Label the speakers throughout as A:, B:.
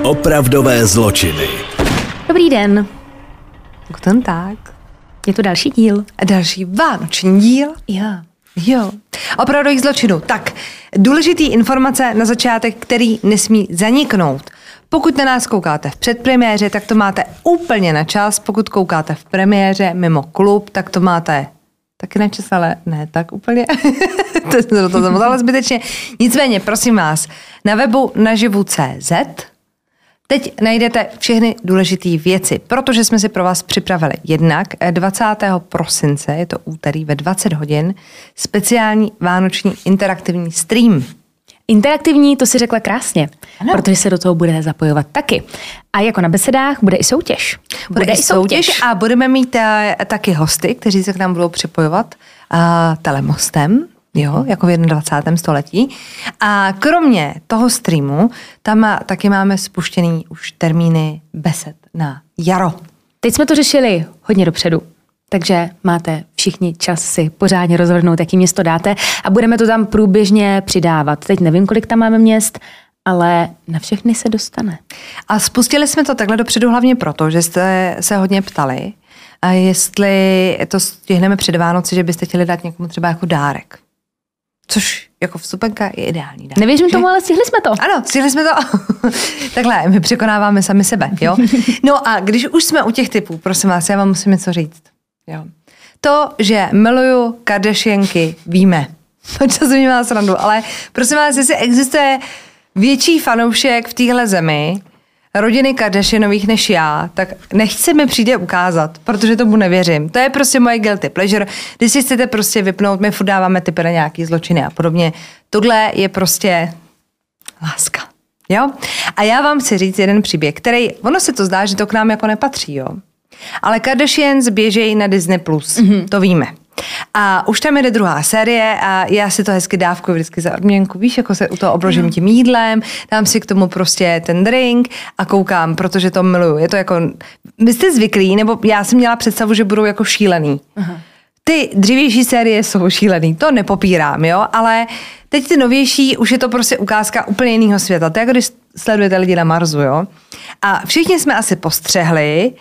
A: Opravdové zločiny.
B: Dobrý den.
C: Guten Tag.
B: Je tu další díl.
C: Další vánoční díl. Jo. Opravdových zločinů. Tak, důležitý informace na začátek, který nesmí zaniknout. Pokud na nás koukáte v předpremiéře, tak to máte úplně na čas. Pokud koukáte v premiéře mimo klub, tak to máte taky na čas, ale ne tak úplně. To jsem do toho zamotala zbytečně. Nicméně, prosím vás, na webu naživu.cz teď najdete všechny důležité věci, protože jsme si pro vás připravili jednak 20. prosince, je to úterý ve 20 hodin, speciální vánoční interaktivní stream.
B: Interaktivní, to si řekla krásně, ano. Protože se do toho budete zapojovat taky. A jako na besedách bude i soutěž.
C: Bude i soutěž a budeme mít taky hosty, kteří se k nám budou připojovat telemostem, jo, jako v 21. století. A kromě toho streamu, tam taky máme spuštěný už termíny besed na jaro.
B: Teď jsme to řešili hodně dopředu. Takže máte všichni čas si pořádně rozhodnout, jaký město dáte a budeme to tam průběžně přidávat. Teď nevím, kolik tam máme měst, ale na všechny se dostane.
C: A spustili jsme to takhle dopředu hlavně proto, že jste se hodně ptali, a jestli to stihneme před Vánoci, že byste chtěli dát někomu třeba jako dárek. Což jako vstupenka je ideální dárek.
B: Nevěřím tomu, ale stihli jsme to.
C: Ano, stihli jsme to. Takhle, my překonáváme sami sebe, jo. No a když už jsme u těch typů, prosím vás, já vám musím něco říct. Jo. To, že miluju Kardashianky, víme. Čas mi má srandu, ale prosím vás, jestli existuje větší fanoušek v téhle zemi rodiny Kardashianových než já, tak nechci mi přijde ukázat, protože tomu nevěřím. To je prostě moje guilty pleasure. Když si chcete prostě vypnout, my furt dáváme typy na nějaký zločiny a podobně. Tohle je prostě láska. Jo? A já vám chci říct jeden příběh, který, ono se to zdá, že to k nám jako nepatří, jo. Ale Kardashians běžejí na Disney+, to víme. A už tam jde druhá série a já si to hezky dávkuju vždycky za odměnku, víš, jako se u toho obložím tím jídlem, dám si k tomu prostě ten drink a koukám, protože to miluju. Je to jako, vy jste zvyklí, nebo já jsem měla představu, že budou jako šílený. Aha. Ty dřívější série jsou šílený, to nepopírám, jo, ale teď ty novější, už je to prostě ukázka úplně jiného světa. To je jako když sledujete lidi na Marsu, jo. A všichni jsme asi postřehli,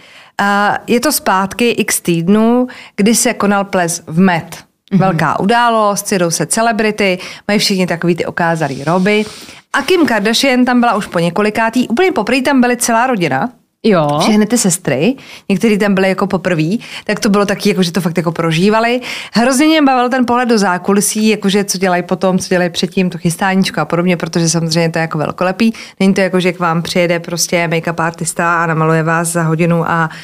C: je to zpátky x týdnů, kdy se konal ples v Met. Velká událost, jedou se celebrity, mají všichni takový ty okázalý roby. A Kim Kardashian tam byla už po několikátý, úplně poprvé tam byly celá rodina.
B: Jo.
C: Všechny ty sestry, některý tam byly jako poprví, tak to bylo taky, jako, že to fakt jako prožívali. Hrozně mě bavil ten pohled do zákulisí, jakože co dělají potom, co dělají předtím, to chystáníčko a podobně, protože samozřejmě to je jako velkolepý. Není to jako, že k vám přijede prostě make-up artista a namaluje vás za hodinu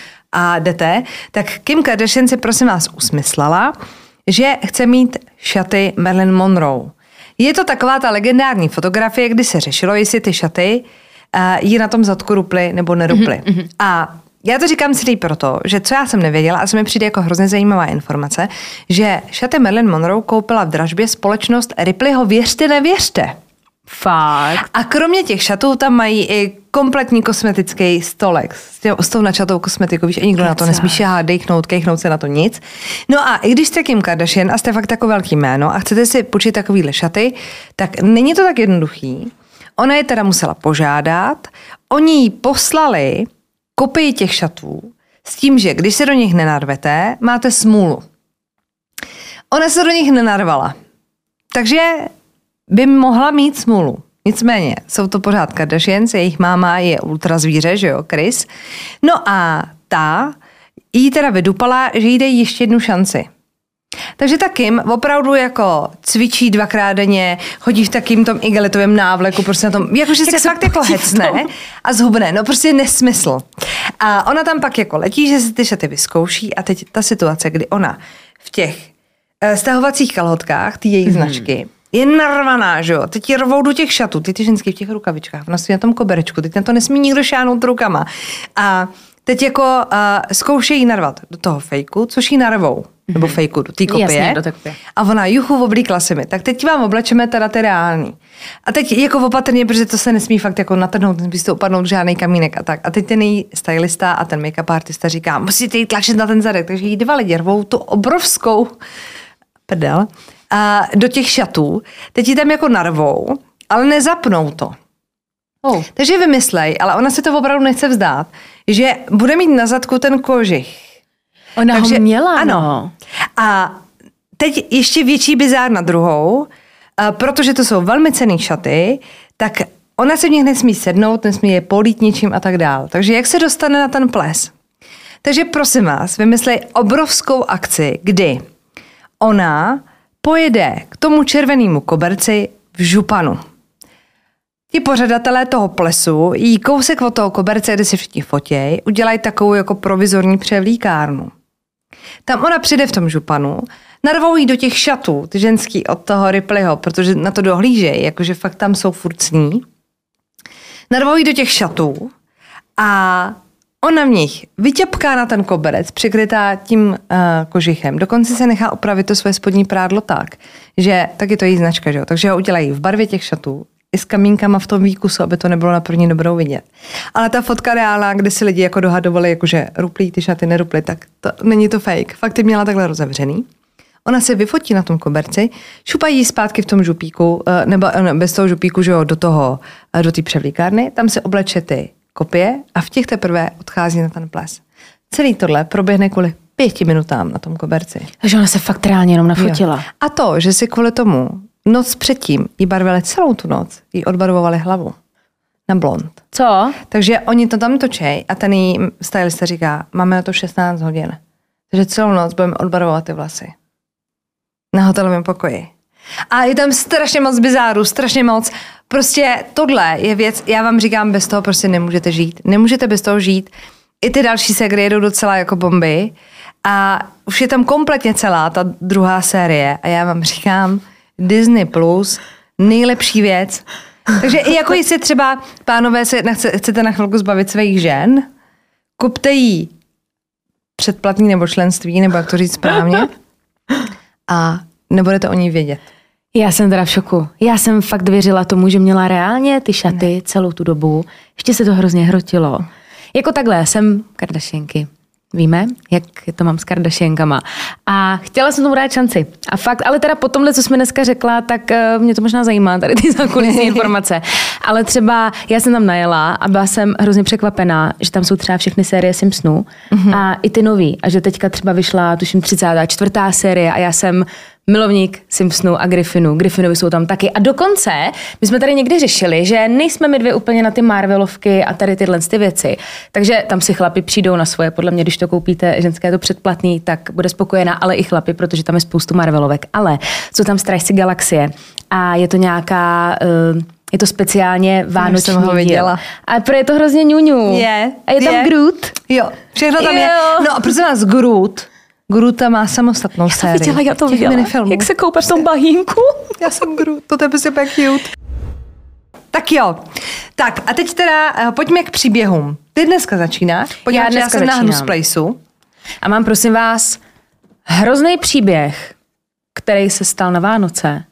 C: a jdete. Tak Kim Kardashian si prosím vás usmyslela, že chce mít šaty Marilyn Monroe. Je to taková ta legendární fotografie, kdy se řešilo, jestli ty šaty jí na tom zadku ruply nebo neruply. A já to říkám celý proto, že co já jsem nevěděla, a co mi přijde jako hrozně zajímavá informace, že šaty Marilyn Monroe koupila v dražbě společnost Ripleyho Věřte, nevěřte.
B: Fakt.
C: A kromě těch šatů tam mají i kompletní kosmetický stolek s tou načatou kosmetikou, víš, a nikdo na to nesmí šáhat, dejchnout, kejchnout se na to nic. No a i když jste Kim Kardashian a jste fakt jako velký jméno a chcete si půjčit takovýhle šaty, tak není to tak jednoduchý. Ona je teda musela požádat, oni jí poslali kopii těch šatů s tím, že když se do nich nenarvete, máte smůlu. Ona se do nich nenarvala. Takže by mohla mít smůlu. Nicméně, jsou to pořád Kardashians, jejich máma je ultrazvíře, že jo, Kris. No a ta jí teda vydupala, že jí dej ještě jednu šanci. Takže ta Kim opravdu jako cvičí 2krát denně, chodí v takým tom igelitovém návleku, prostě na tom, jakože se fakt jako hecne a zhubne, no prostě nesmysl. A ona tam pak jako letí, že si ty šaty vyzkouší a teď ta situace, kdy ona v těch stahovacích kalhotkách, ty její značky, je narvaná, že jo, teď ji rvou do těch šatů, ty ženský v těch rukavičkách, ona stojí na tom koberečku, teď na to nesmí nikdo šáhnout rukama. A teď jako zkoušejí narvat do toho fejku, což jí narvou. Nebo fejku, do té kopie.
B: Jasně, do té kopie.
C: A ona, juchu, oblíkla si mi. Tak teď vám oblečeme teda ty reální. A teď jako opatrně, protože to se nesmí fakt jako natrhnout, nesmí to upadnout žádný kamínek a tak. A teď ten její stylista a ten make-up artista říká, musíte jí tlačit na ten zadek. Takže jí 2 lidi rvou tu obrovskou prdel a do těch šatů. Teď ji tam jako narvou, ale nezapnou to. Takže vymyslej, ale ona se to opravdu nechce vzdát, že bude mít na zadku ten kožich.
B: Ona ho měla, ano.
C: A teď ještě větší bizár na druhou, protože to jsou velmi cenný šaty, tak ona se v nich nesmí sednout, nesmí je polít ničím a tak dál. Takže jak se dostane na ten ples? Takže prosím vás, vymyslej obrovskou akci, kdy ona pojede k tomu červenému koberci v županu. Ti pořadatelé toho plesu jí kousek od toho koberce, kde si všichni fotěj, udělají takovou jako provizorní převlíkárnu. Tam ona přijde v tom županu, narvou jí do těch šatů, ty ženský od toho Ripleyho, protože na to dohlížejí, jakože fakt tam jsou furcní. Narvou jí do těch šatů a ona v nich vyťapká na ten koberec, přikrytá tím kožichem. Dokonce se nechá opravit to svoje spodní prádlo tak, že taky to její značka, že jo? Takže ho udělají v barvě těch šatů, i s kamínkama v tom výkusu, aby to nebylo na první dobrou vidět. Ale ta fotka reálná, kde si lidi jako dohadovali, jakože ruplí ty šaty, neruplí, tak to, není to fake. Fakt ty měla takhle rozevřený. Ona se vyfotí na tom koberci, šupají zpátky v tom župíku, nebo bez toho župíku, že jo, do té převlíkárny, tam se obleče ty kopie a v těch teprve odchází na ten ples. Celý tohle proběhne kvůli 5 minutám na tom koberci.
B: Takže ona se fakt reálně jenom nafotila.
C: Jo. A to, že si kvůli tomu noc předtím jí barvili celou tu noc, jí odbarvovali hlavu na blond.
B: Co?
C: Takže oni to tam točej a ten jí stylista říká, máme na to 16 hodin. Takže celou noc budeme odbarvovat ty vlasy. Na hotelovém pokoji. A je tam strašně moc bizáru, strašně moc. Prostě tohle je věc, já vám říkám, bez toho prostě nemůžete žít. Nemůžete bez toho žít. I ty další segry jedou docela jako bomby. A už je tam kompletně celá ta druhá série. A já vám říkám, Disney Plus, nejlepší věc. Takže i jako jestli třeba, pánové, se chcete na chvilku zbavit svých žen, kupte jí předplatný nebo členství, nebo jak to říct správně, a nebudete o ní vědět.
B: Já jsem teda v šoku. Já jsem fakt věřila tomu, že měla reálně ty šaty celou tu dobu. Ještě se to hrozně hrotilo. Jako takhle, jsem Kardashianky. Víme, jak to mám s Kardashiankama. A chtěla jsem tomu dát šanci. A fakt, ale teda po tomhle, co jsme dneska řekla, tak mě to možná zajímá, tady ty zákulisní informace. Ale třeba já jsem tam najela a byla jsem hrozně překvapená, že tam jsou třeba všechny série Simpsonů a i ty nový. A že teďka třeba vyšla, tuším, 34. série a já jsem milovník Simpsonů a Griffinu. Griffinovi jsou tam taky. A dokonce, my jsme tady někdy řešili, že nejsme my dvě úplně na ty Marvelovky a tady tyhle ty věci. Takže tam si chlapi přijdou na svoje. Podle mě, když to koupíte, ženské je to předplatný, tak bude spokojená, ale i chlapi, protože tam je spoustu Marvelovek. Ale jsou tam Strážci galaxie a je to nějaká... Je to speciálně vánoční díl. A je to hrozně ňuňu. A je tam Groot.
C: Jo, všechno tam je. No a prosím vás, Groota má samostatnou sérii.
B: Já to viděla. Jak se koupeš v tom bahínku?
C: Já jsem Groot, to je prostě tak cute. Tak jo. Tak a teď teda pojďme k příběhům. Ty dneska začínáš? Já jsem na Hnusplaceu.
B: A mám, prosím vás, hrozný příběh, který se stal na Vánoce.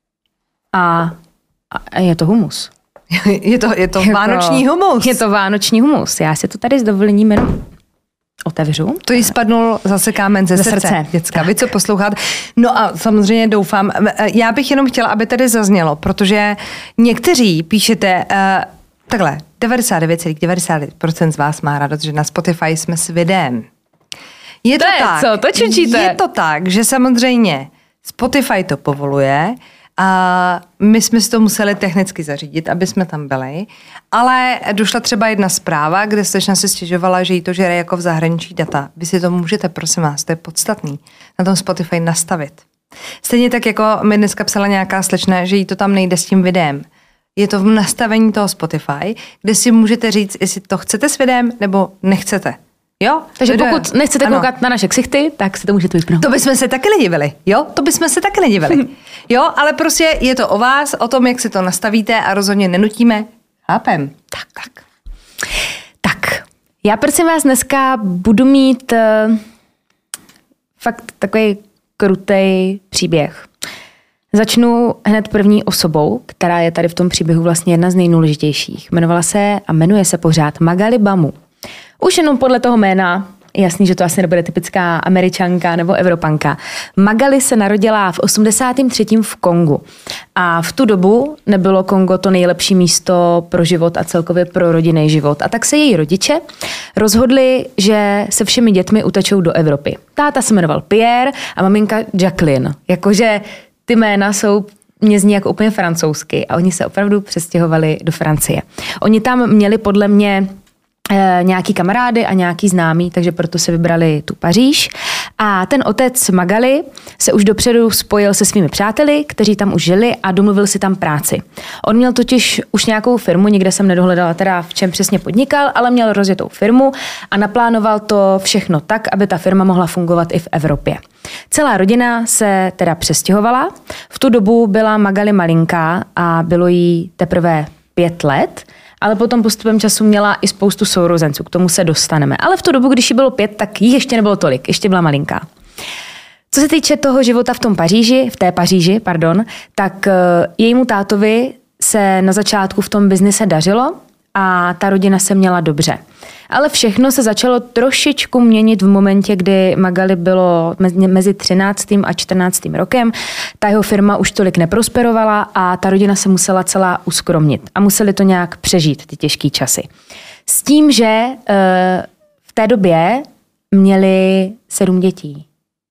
B: A je to humus.
C: je to vánoční humus.
B: Je to vánoční humus. Já si to tady s dovolením jenom otevřu.
C: To jí spadnul zase kámen ze srdce. Děcka, vy co posloucháte. No a samozřejmě doufám, já bych jenom chtěla, aby tady zaznělo, protože někteří píšete, takhle, 99,99% z vás má radost, že na Spotify jsme s videem. Je to tak, že samozřejmě Spotify to povoluje, a my jsme si to museli technicky zařídit, aby jsme tam byli, ale došla třeba jedna zpráva, kde slečna si stěžovala, že jí to žere jako v zahraničí data. Vy si to můžete, prosím vás, to je podstatný, na tom Spotify nastavit. Stejně tak, jako mi dneska psala nějaká slečna, že jí to tam nejde s tím videem. Je to v nastavení toho Spotify, kde si můžete říct, jestli to chcete s videem, nebo nechcete. Jo?
B: Takže pokud nechcete koukat na naše ksichty, tak si to můžete vypnout.
C: To bychom se taky nedivili. Jo, ale prostě je to o vás, o tom, jak si to nastavíte a rozhodně nenutíme. Chápem.
B: Tak. Já prosím vás dneska budu mít fakt takový krutej příběh. Začnu hned první osobou, která je tady v tom příběhu vlastně jedna z nejnůležitějších. Jmenuje se pořád Magali Bamu. Už jenom podle toho jména jasný, že to asi nebude typická Američanka nebo Evropanka. Magali se narodila v 83. v Kongu. A v tu dobu nebylo Kongo to nejlepší místo pro život a celkově pro rodinný život. A tak se její rodiče rozhodli, že se všemi dětmi utečou do Evropy. Táta se jmenoval Pierre a maminka Jacqueline. Jakože ty jména mě zní jako úplně francouzsky a oni se opravdu přestěhovali do Francie. Oni tam měli podle mě nějaký kamarády a nějaký známý, takže proto se vybrali tu Paříž. A ten otec Magali se už dopředu spojil se svými přáteli, kteří tam už žili a domluvil si tam práci. On měl totiž už nějakou firmu, nikde jsem nedohledala teda v čem přesně podnikal, ale měl rozjetou firmu a naplánoval to všechno tak, aby ta firma mohla fungovat i v Evropě. Celá rodina se teda přestěhovala. V tu dobu byla Magali malinká a bylo jí teprve 5 let, ale potom postupem času měla i spoustu sourozenců, k tomu se dostaneme. Ale v tu dobu, když jí bylo 5, tak jí ještě nebylo tolik, ještě byla malinká. Co se týče toho života v té Paříži, tak jejímu tátovi se na začátku v tom biznise dařilo a ta rodina se měla dobře. Ale všechno se začalo trošičku měnit v momentě, kdy Magali bylo mezi 13. a 14. rokem. Ta jeho firma už tolik neprosperovala a ta rodina se musela celá uskromnit a museli to nějak přežít, ty těžké časy. S tím, že v té době měli 7 dětí.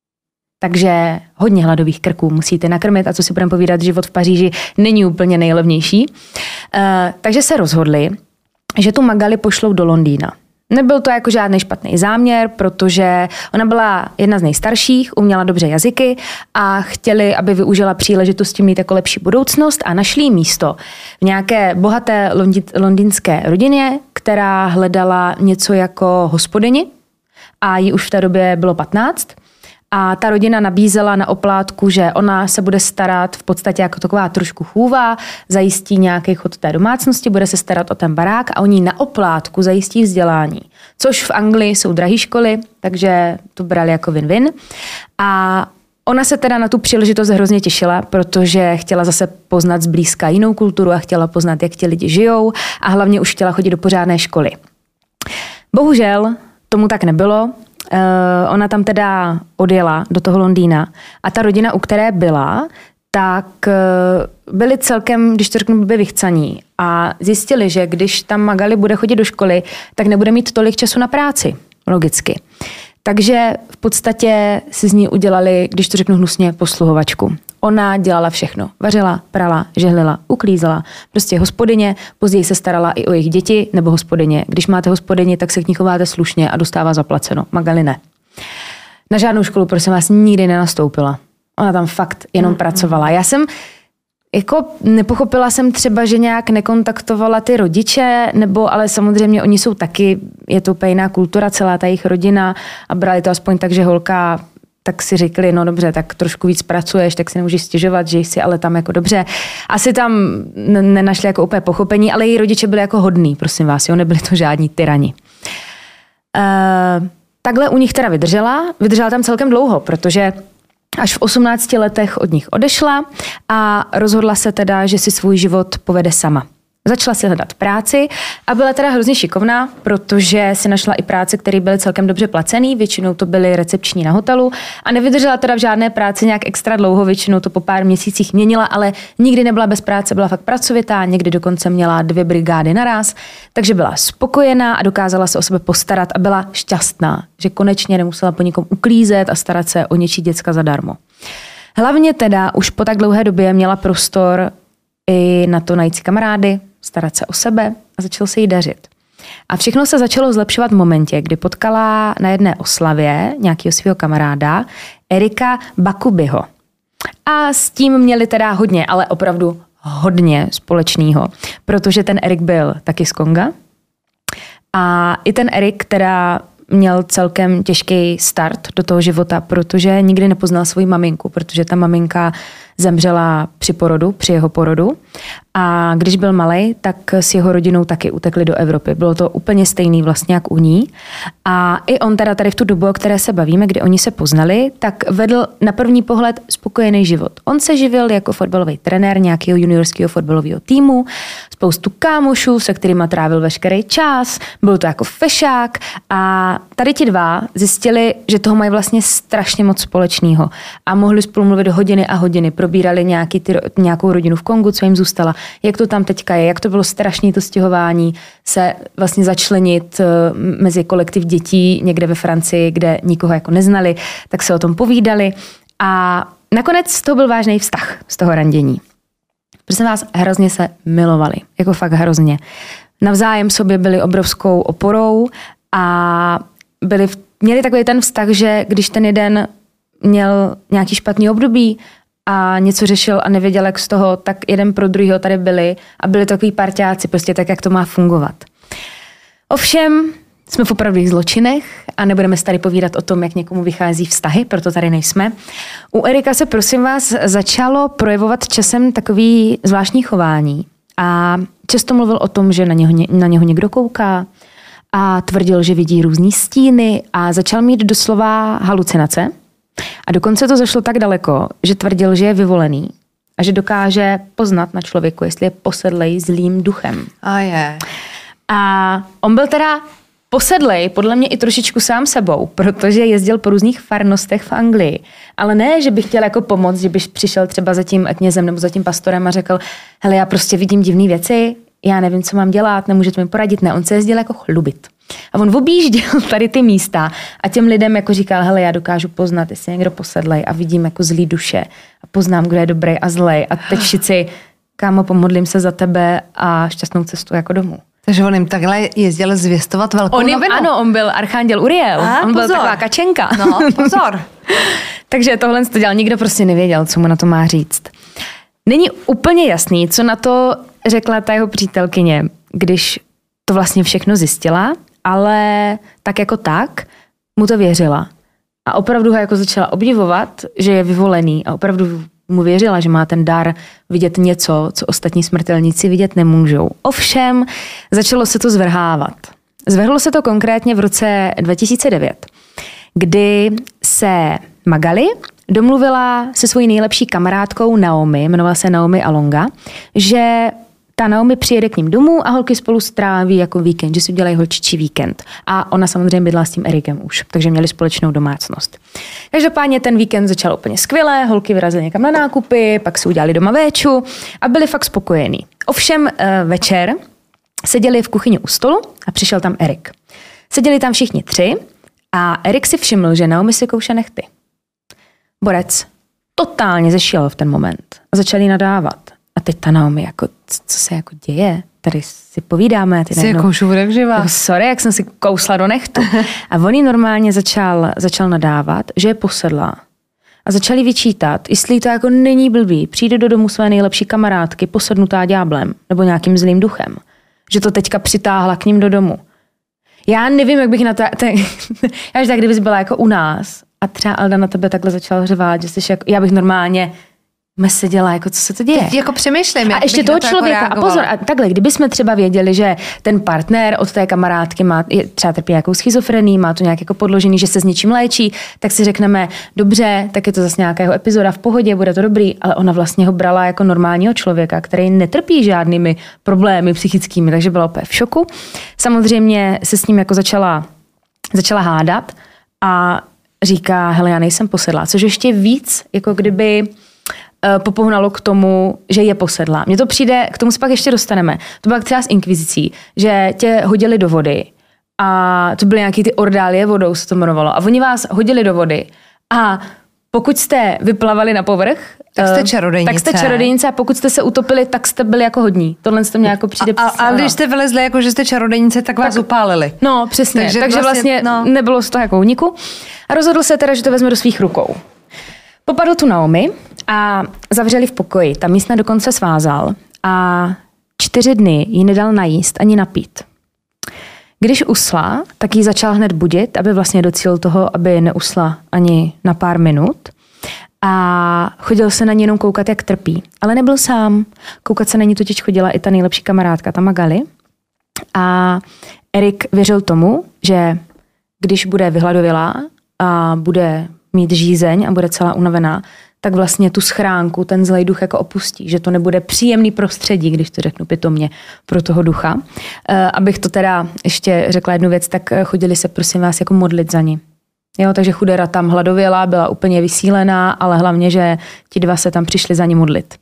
B: Takže hodně hladových krků musíte nakrmit a co si budeme povídat, život v Paříži není úplně nejlevnější. Takže se rozhodli, že tu Magali pošlou do Londýna. Nebyl to jako žádný špatný záměr, protože ona byla jedna z nejstarších, uměla dobře jazyky a chtěli, aby využila příležitosti mít jako lepší budoucnost a našli místo v nějaké bohaté londýnské rodině, která hledala něco jako hospodyni a jí už v té době bylo 15. A ta rodina nabízela na oplátku, že ona se bude starat v podstatě jako taková trošku chůva, zajistí nějaký chod té domácnosti, bude se starat o ten barák a oni na oplátku zajistí vzdělání. Což v Anglii jsou drahé školy, takže to brali jako win-win. A ona se teda na tu příležitost hrozně těšila, protože chtěla zase poznat zblízka jinou kulturu a chtěla poznat, jak ti lidi žijou a hlavně už chtěla chodit do pořádné školy. Bohužel tomu tak nebylo. Ona tam teda odjela do toho Londýna a ta rodina, u které byla, tak byli celkem, když to řeknu, blbě vychcaní a zjistili, že když tam Magali bude chodit do školy, tak nebude mít tolik času na práci, logicky. Takže v podstatě si z ní udělali, když to řeknu hnusně, posluhovačku. Ona dělala všechno. Vařila, prala, žehlila, uklízela. Prostě hospodyně, později se starala i o jejich děti nebo hospodyně. Když máte hospodyni, tak se k ní chováte slušně a dostává zaplaceno. Magali ne. Na žádnou školu, prosím vás, nikdy nenastoupila. Ona tam fakt jenom pracovala. Já jsem nepochopila jsem třeba, že nějak nekontaktovala ty rodiče, ale samozřejmě oni jsou taky, je to úplně jiná kultura, celá ta jejich rodina a brali to aspoň tak, že holka, tak si řekli, no dobře, tak trošku víc pracuješ, tak si nemůžeš stěžovat, že jsi ale tam jako dobře. Asi tam nenašli jako úplně pochopení, ale její rodiče byli jako hodný, prosím vás, jo, nebyli to žádní tyrani. Takhle u nich teda vydržela tam celkem dlouho, protože až v 18 letech od nich odešla a rozhodla se teda, že si svůj život povede sama. Začala si hledat práci a byla teda hrozně šikovná, protože si našla i práce, které byly celkem dobře placený, většinou to byly recepční na hotelu a nevydržela teda v žádné práci nějak extra dlouho, většinou to po pár měsících měnila, ale nikdy nebyla bez práce, byla fakt pracovitá, někdy dokonce měla 2 brigády naraz, takže byla spokojená a dokázala se o sebe postarat a byla šťastná, že konečně nemusela po nikom uklízet a starat se o něčí děcka zadarmo. Hlavně teda už po tak dlouhé době měla prostor i na to najít si kamarády, starat se o sebe a začalo se jí dařit. A všechno se začalo zlepšovat v momentě, kdy potkala na jedné oslavě nějakého svého kamaráda Erika Bakubiho. A s tím měli teda hodně, ale opravdu hodně společného, protože ten Erik byl taky z Konga. A i ten Erik teda měl celkem těžký start do toho života, protože nikdy nepoznal svoji maminku, protože ta maminka zemřela při jeho porodu. A když byl malej, tak s jeho rodinou taky utekli do Evropy. Bylo to úplně stejný vlastně jak u ní. A i on teda tady v tu dobu, o které se bavíme, kdy oni se poznali, tak vedl na první pohled spokojený život. On se živil jako fotbalový trenér nějakého juniorského fotbalového týmu, spoustu kámošů, se kterýma trávil veškerý čas, byl to jako fešák a tady ti dva zjistili, že toho mají vlastně strašně moc společného a mohli spolu mluvit hodiny a hodiny, probírali nějakou rodinu v Kongu, co jim zůstala, jak to tam teďka je, jak to bylo strašné to stěhování, se vlastně začlenit mezi kolektiv dětí někde ve Francii, kde nikoho jako neznali, tak se o tom povídali a nakonec to byl vážný vztah z toho randění. Prosím vás, hrozně se milovali, jako fakt hrozně. Navzájem sobě byli obrovskou oporou a měli takový ten vztah, že když ten jeden měl nějaký špatný období a něco řešil a nevěděl, jak z toho, tak jeden pro druhýho tady byli a byli takový parťáci, prostě tak, jak to má fungovat. Ovšem, jsme v opravdových zločinech a nebudeme se tady povídat o tom, jak někomu vychází vztahy, proto tady nejsme. U Erika se, prosím vás, začalo projevovat časem takový zvláštní chování a často mluvil o tom, že na něho někdo kouká a tvrdil, že vidí různý stíny a začal mít doslova halucinace. A dokonce to zašlo tak daleko, že tvrdil, že je vyvolený a že dokáže poznat na člověku, jestli je posedlej zlým duchem. A on byl teda posedlej, podle mě i trošičku sám sebou, protože jezdil po různých farnostech v Anglii. Ale ne, že by chtěl jako pomoct, že by přišel třeba za tím knězem nebo za tím pastorem a řekl, hele, já prostě vidím divné věci, já nevím, co mám dělat, nemůžete mi poradit. Ne, on se jezdil jako chlubit. A on objížděl tady ty místa a těm lidem jako říkal, hele, já dokážu poznat, jestli je někdo posedlej a vidím jako zlý duše a poznám, kdo je dobrý a zlej. A teď všichni, kámo, pomodlím se za tebe a šťastnou cestu jako domů.
C: Takže on jim takhle jezdil zvěstovat velkou novinu.
B: Ano, on byl archanděl Uriel. On byl taková kačenka.
C: No, pozor.
B: Takže tohle to dělal, nikdo prostě nevěděl, co mu na to má říct. Není úplně jasný, co na to řekla ta jeho přítelkyně, když to vlastně všechno zjistila, ale tak jako tak mu to věřila. A opravdu ho jako začala obdivovat, že je vyvolený a opravdu mu věřila, že má ten dar vidět něco, co ostatní smrtelníci vidět nemůžou. Ovšem, začalo se to zvrhávat. Zvrhlo se to konkrétně v roce 2009, kdy se Magali domluvila se svojí nejlepší kamarádkou Naomi, jmenovala se Naomi Alonga, že ta Naomi přijede k ním domů a holky spolu stráví jako víkend, že si udělají holčičí víkend. A ona samozřejmě bydla s tím Erikem už, takže měli společnou domácnost. Každopádně ten víkend začal úplně skvěle, holky vyrazily někam na nákupy, pak si udělali doma véču a byli fakt spokojení. Ovšem večer seděli v kuchyni u stolu a přišel tam Erik. Seděli tam všichni tři a Erik si všiml, že Naomi si kouše nehty. Borec totálně zešílel v ten moment a začali nadávat. A teď ta Naomi, jako, co se jako děje? Tady si povídáme.
C: Ty si koušu jak živá.
B: Sorry, jak jsem si kousla do nechtu. A on jí normálně začal nadávat, že je posedlá. A začali vyčítat, jestli to jako není blbý, přijde do domu své nejlepší kamarádky, posednutá ďáblem nebo nějakým zlým duchem. Že to teďka přitáhla k ním do domu. Já nevím, jak bych na to... Já tak, kdybys byla jako u nás a třeba Alda na tebe takhle začala řvát, že jsi jako... Já bych normálně seděla, jako co se to děje.
C: Teď jako přemýšlím,
B: a ještě toho člověka, jako a pozor, a takhle, kdyby jsme třeba věděli, že ten partner od té kamarádky třeba trpí nějakou schizofrenii, má to nějak jako podložený, že se s něčím léčí, tak si řekneme, dobře, tak je to zase nějaká jeho epizoda v pohodě, bude to dobrý, ale ona vlastně ho brala jako normálního člověka, který netrpí žádnými problémy psychickými, takže byla opět v šoku. Samozřejmě se s ním jako začala hádat a říká, hele, já nejsem posedlá, což ještě víc, jako kdyby popohnalo k tomu, že je posedlá. Mně to přijde, k tomu se pak ještě dostaneme. To bylo třeba s inkvizicí, že tě hodili do vody a to byly nějaký ty ordálie vodou, se to jmenovalo. A oni vás hodili do vody a pokud jste vyplavali na povrch,
C: tak jste čarodějnice.
B: A pokud jste se utopili, tak jste byli jako hodní. Tohle to mě jako přijde.
C: A když jste vylezli jako, že jste čarodějnice, tak vás upálili.
B: No, přesně. Takže vlastně nebylo z toho jako úniku. A rozhodl se teda, že to vezme do svých rukou. Popadl tu Naomi a zavřeli v pokoji. Ta místna dokonce svázal a 4 dny jí nedal najíst ani napít. Když usla, tak ji začal hned budit, aby vlastně docílil toho, aby neusla ani na pár minut. a chodil se na ní jenom koukat, jak trpí. Ale nebyl sám. Koukat se na ní totiž chodila i ta nejlepší kamarádka, ta Magali. A Erik věřil tomu, že když bude vyhladovělá a bude mít žízeň a bude celá unavená, tak vlastně tu schránku ten zlej duch jako opustí, že to nebude příjemný prostředí, když to řeknu pitomně, pro toho ducha. Abych to teda ještě řekla jednu věc, tak chodili se prosím vás jako modlit za ní. Jo, takže chudera tam hladověla, byla úplně vysílená, ale hlavně, že ti dva se tam přišli za ní modlit.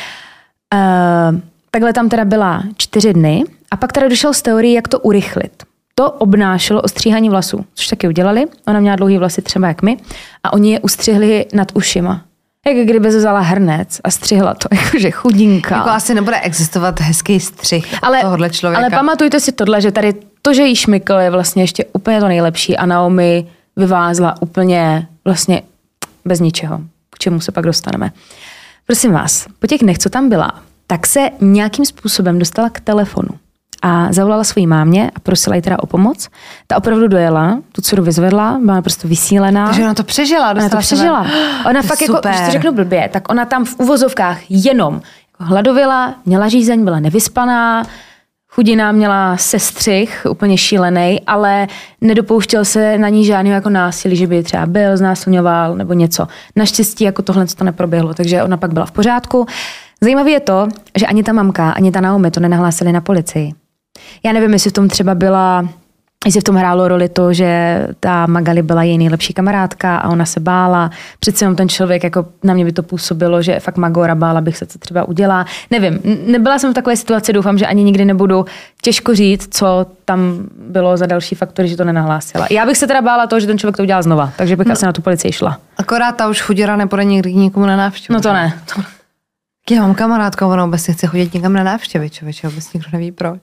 B: Takhle tam teda byla 4 dny a pak teda došel z teorii, jak to urychlit. To obnášelo ostříhání vlasů, což taky udělali. Ona měla dlouhý vlasy třeba jak my a oni je ustřihli nad ušima. Jak kdyby vzala hrnec a střihla to, jakože chudinka.
C: Jako asi nebude existovat hezký střih tohohle člověka.
B: Ale pamatujte si tohle, že tady to, že jí šmykl, je vlastně ještě úplně to nejlepší a Naomi vyvázla úplně vlastně bez ničeho, k čemu se pak dostaneme. Prosím vás, po těch dnech, co tam byla, tak se nějakým způsobem dostala k telefonu a zavolala svojí mámě a prosila jí teda o pomoc. Ta opravdu dojela, tu dceru vyzvedla, byla prostě vysílená.
C: Takže ona to přežila.
B: Ona to přežila. Ona fakt super. Jako, když to řeknu blbě, tak ona tam v uvozovkách jenom jako hladověla, měla žízeň, byla nevyspaná, chudina, měla sestřih, úplně šílený, ale nedopouštěl se na ní žádný jako násilí, že by třeba byl, znásilňoval nebo něco. Naštěstí jako tohle to neproběhlo, takže ona pak byla v pořádku. Zajímavé je to, že ani ta mamka, ani ta Naomi to nenahlásili na policii. Já nevím, jestli v tom třeba jestli v tom hrálo roli to, že ta Magali byla její nejlepší kamarádka a ona se bála. Přece jenom ten člověk, jako na mě by to působilo, že fakt Magora, bála bych se, co třeba udělá. Nevím, nebyla jsem v takové situaci, doufám, že ani nikdy nebudu. Těžko říct, co tam bylo za další faktory, že to nenahlásila. Já bych se teda bála toho, že ten člověk to udělal znova, takže bych asi na tu policii šla.
C: Akorát ta už chuděra nepůjde nikdy nikomu na návštěvu.
B: No to ne.
C: Já mám kamarádku, ona vůbec chce chodit někam na návštěvy, člověče, vůbec nikdo neví proč.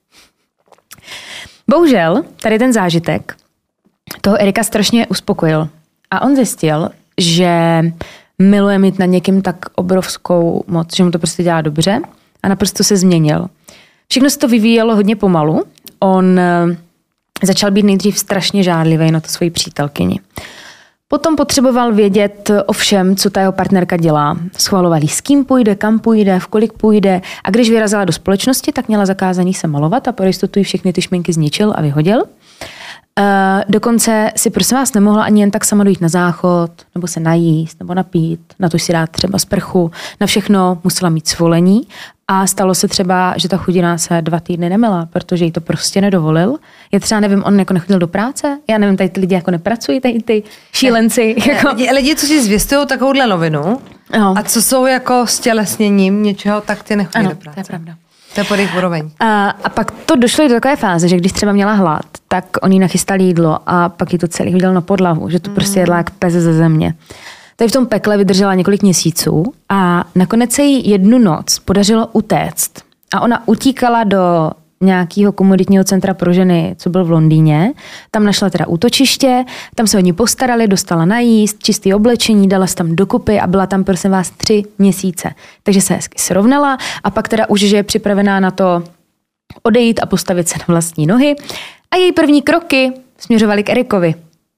B: Bohužel, tady ten zážitek toho Erika strašně uspokojil. A on zjistil, že miluje mít nad někým tak obrovskou moc, že mu to prostě dělá dobře a naprosto se změnil. Všechno se to vyvíjelo hodně pomalu. On začal být nejdřív strašně žádlivý na to svoji přítelkyni. Potom potřeboval vědět o všem, co ta jeho partnerka dělá. Schvaloval jí, s kým půjde, kam půjde, v kolik půjde. A když vyrazila do společnosti, tak měla zakázaný se malovat a pro jistotu jí všechny ty šminky zničil a vyhodil. Dokonce si prosím vás nemohla ani jen tak sama dojít na záchod, nebo se najíst, nebo napít, na to si dát třeba sprchu. Na všechno musela mít svolení a stalo se třeba, že ta chudina se 2 týdny nemila, protože jí to prostě nedovolil. Je třeba, nevím, on jako nechodil do práce? Já nevím, tady ty lidi jako nepracují, tady ty šílenci. Jako...
C: Lidi, co si zvěstují takovouhle novinu a co jsou jako stělesněním něčeho, tak ty nechodí do práce.
B: To je pravda.
C: To je pod jejich úroveň.
B: A pak to došlo do takové fáze, že když třeba měla hlad, tak on jí nachystal jídlo a pak jí to celý hodil na podlahu, že to prostě jedla jak pes ze země. Tady v tom pekle vydržela několik měsíců a nakonec se jí jednu noc podařilo utéct. A ona utíkala do nějakého komoditního centra pro ženy, co byl v Londýně. Tam našla teda útočiště, tam se o ní postarali, dostala najíst, čistý oblečení, dala se tam dokupy a byla tam, prosím vás, 3 měsíce. Takže se hezky srovnala a pak teda už, že je připravená na to odejít a postavit se na vlastní nohy. A její první kroky směřovaly k Erikovi.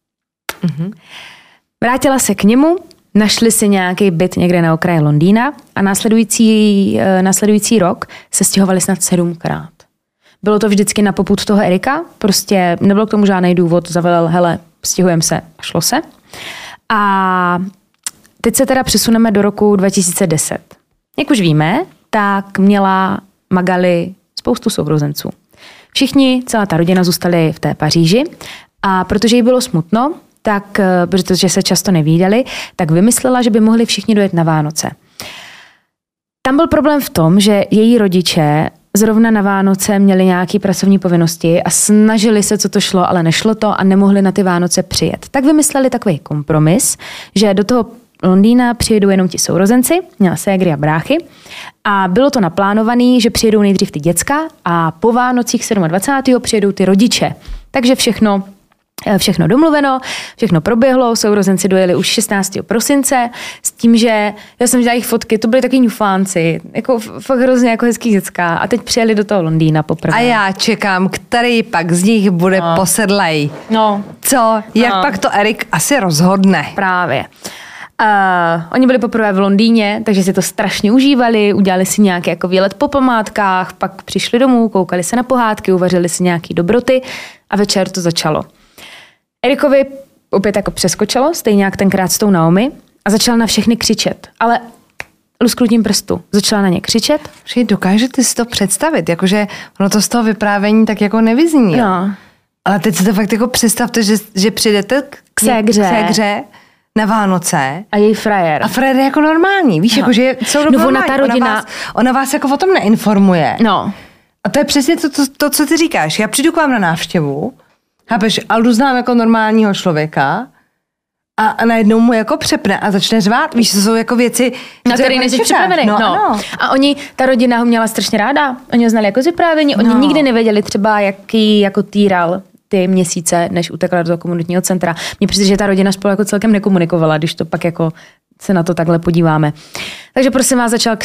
B: Vrátila se k němu, našli si nějaký byt někde na okraji Londýna a následující rok se stěhovali snad 7krát. Bylo to vždycky na popud toho Erika, prostě nebyl k tomu žádný důvod, zavelel, hele, stěhujeme se a šlo se. A teď se teda přesuneme do roku 2010. Jak už víme, tak měla Magali spoustu sourozenců. Všichni, celá ta rodina zůstali v té Paříži a protože jí bylo smutno, tak, protože se často nevídali, tak vymyslela, že by mohli všichni dojet na Vánoce. Tam byl problém v tom, že její rodiče zrovna na Vánoce měli nějaké pracovní povinnosti a snažili se, co to šlo, ale nešlo to a nemohli na ty Vánoce přijet. Tak vymysleli takový kompromis, že do toho Londýna přijedou jenom ti sourozenci, měla ségry a bráchy a bylo to naplánované, že přijedou nejdřív ty děcka a po Vánocích 27. přijedou ty rodiče. Takže všechno domluveno, všechno proběhlo, sourozenci dojeli už 16. prosince s tím, že já jsem viděla jejich fotky, to byly takový ňufánci, jako fakt hrozně jako hezký děcka a teď přijeli do toho Londýna poprvé.
C: A já čekám, který pak z nich bude posedlej.
B: No.
C: Co? Jak pak to Erik asi rozhodne?
B: Právě. Oni byli poprvé v Londýně, takže si to strašně užívali, udělali si nějaký jako výlet po památkách, pak přišli domů, koukali se na pohádky, uvařili si nějaký dobroty a večer to začalo. Erikovi opět jako přeskočilo, stejně jak tenkrát s tou Naomi a začal na všechny křičet, ale lusknutím prstu. Začala na ně křičet.
C: Dokážete si to představit, jakože ono to z toho vyprávění tak jako nevyzní.
B: No.
C: Ale teď si to fakt jako představte, že přijdete k ségře na Vánoce.
B: A její frajer.
C: A frajer je jako normální, víš, jakože jsou normální.
B: Ta rodina...
C: Ona vás jako o tom neinformuje.
B: No.
C: A to je přesně to, co ty říkáš. Já přijdu k vám na návštěvu, chápeš, Aldu znám jako normálního člověka a najednou mu jako přepne a začne řvát. Víš, to jsou jako věci,
B: na které nejsi připravený. No. A ta rodina ho měla strašně ráda. Oni ho znali jako z vyprávění. Oni nikdy nevěděli třeba, jaký jako týral ty měsíce, než utekla do toho komunitního centra. Mně přijde, že ta rodina spolu jako celkem nekomunikovala, když to pak jako se na to takhle podíváme. Takže prosím vás, začal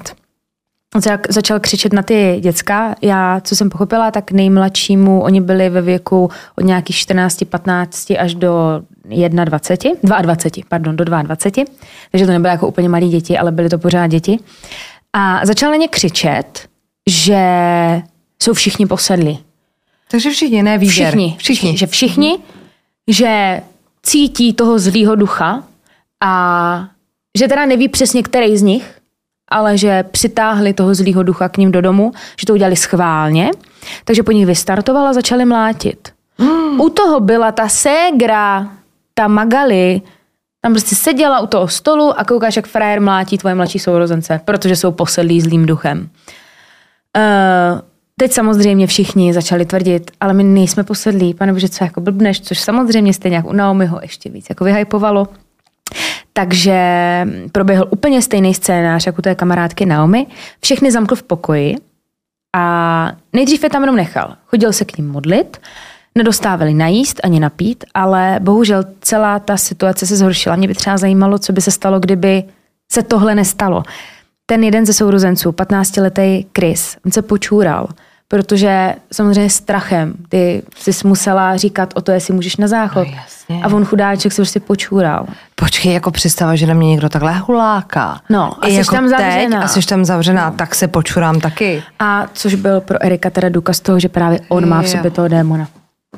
B: křičet na ty děcka. Já, co jsem pochopila, tak nejmladšímu, oni byli ve věku od nějakých 14, 15 až do 22. Takže to nebyly jako úplně malí děti, ale byly to pořád děti. A začal na ně křičet, že jsou všichni posedlí.
C: Takže všichni, ne výběr.
B: Všichni, že cítí toho zlýho ducha a že teda neví přesně, který z nich, ale že přitáhli toho zlýho ducha k ním do domu, že to udělali schválně, takže po nich vystartovala a začali mlátit. U toho byla ta ségra, ta Magali, tam prostě seděla u toho stolu a koukáš, jak frajer mlátí tvoje mladší sourozence, protože jsou posedlí zlým duchem. Teď samozřejmě všichni začali tvrdit, ale my nejsme posedlí, panebože, co jako blbneš, což samozřejmě stejně jak u Naomiho ještě víc jako vyhypovalo. Takže proběhl úplně stejný scénář, jako u té kamarádky Naomi. Všechny zamkl v pokoji a nejdřív je tam jenom nechal. Chodil se k ním modlit, nedostávali najíst ani napít, ale bohužel celá ta situace se zhoršila. Mě by třeba zajímalo, co by se stalo, kdyby se tohle nestalo. Ten jeden ze sourozenců, 15letý Chris, on se počůral, protože samozřejmě strachem. Ty jsi musela říkat o to, jestli můžeš na záchod.
C: No,
B: a on chudáček se prostě počůral.
C: Počkej, jako představa, že na mě někdo takhle huláká.
B: No, a jsi
C: jako
B: tam zavřená.
C: A jsi tam zavřená, tak se počurám taky.
B: A což byl pro Erika teda důkaz toho, že právě on má v sobě toho démona.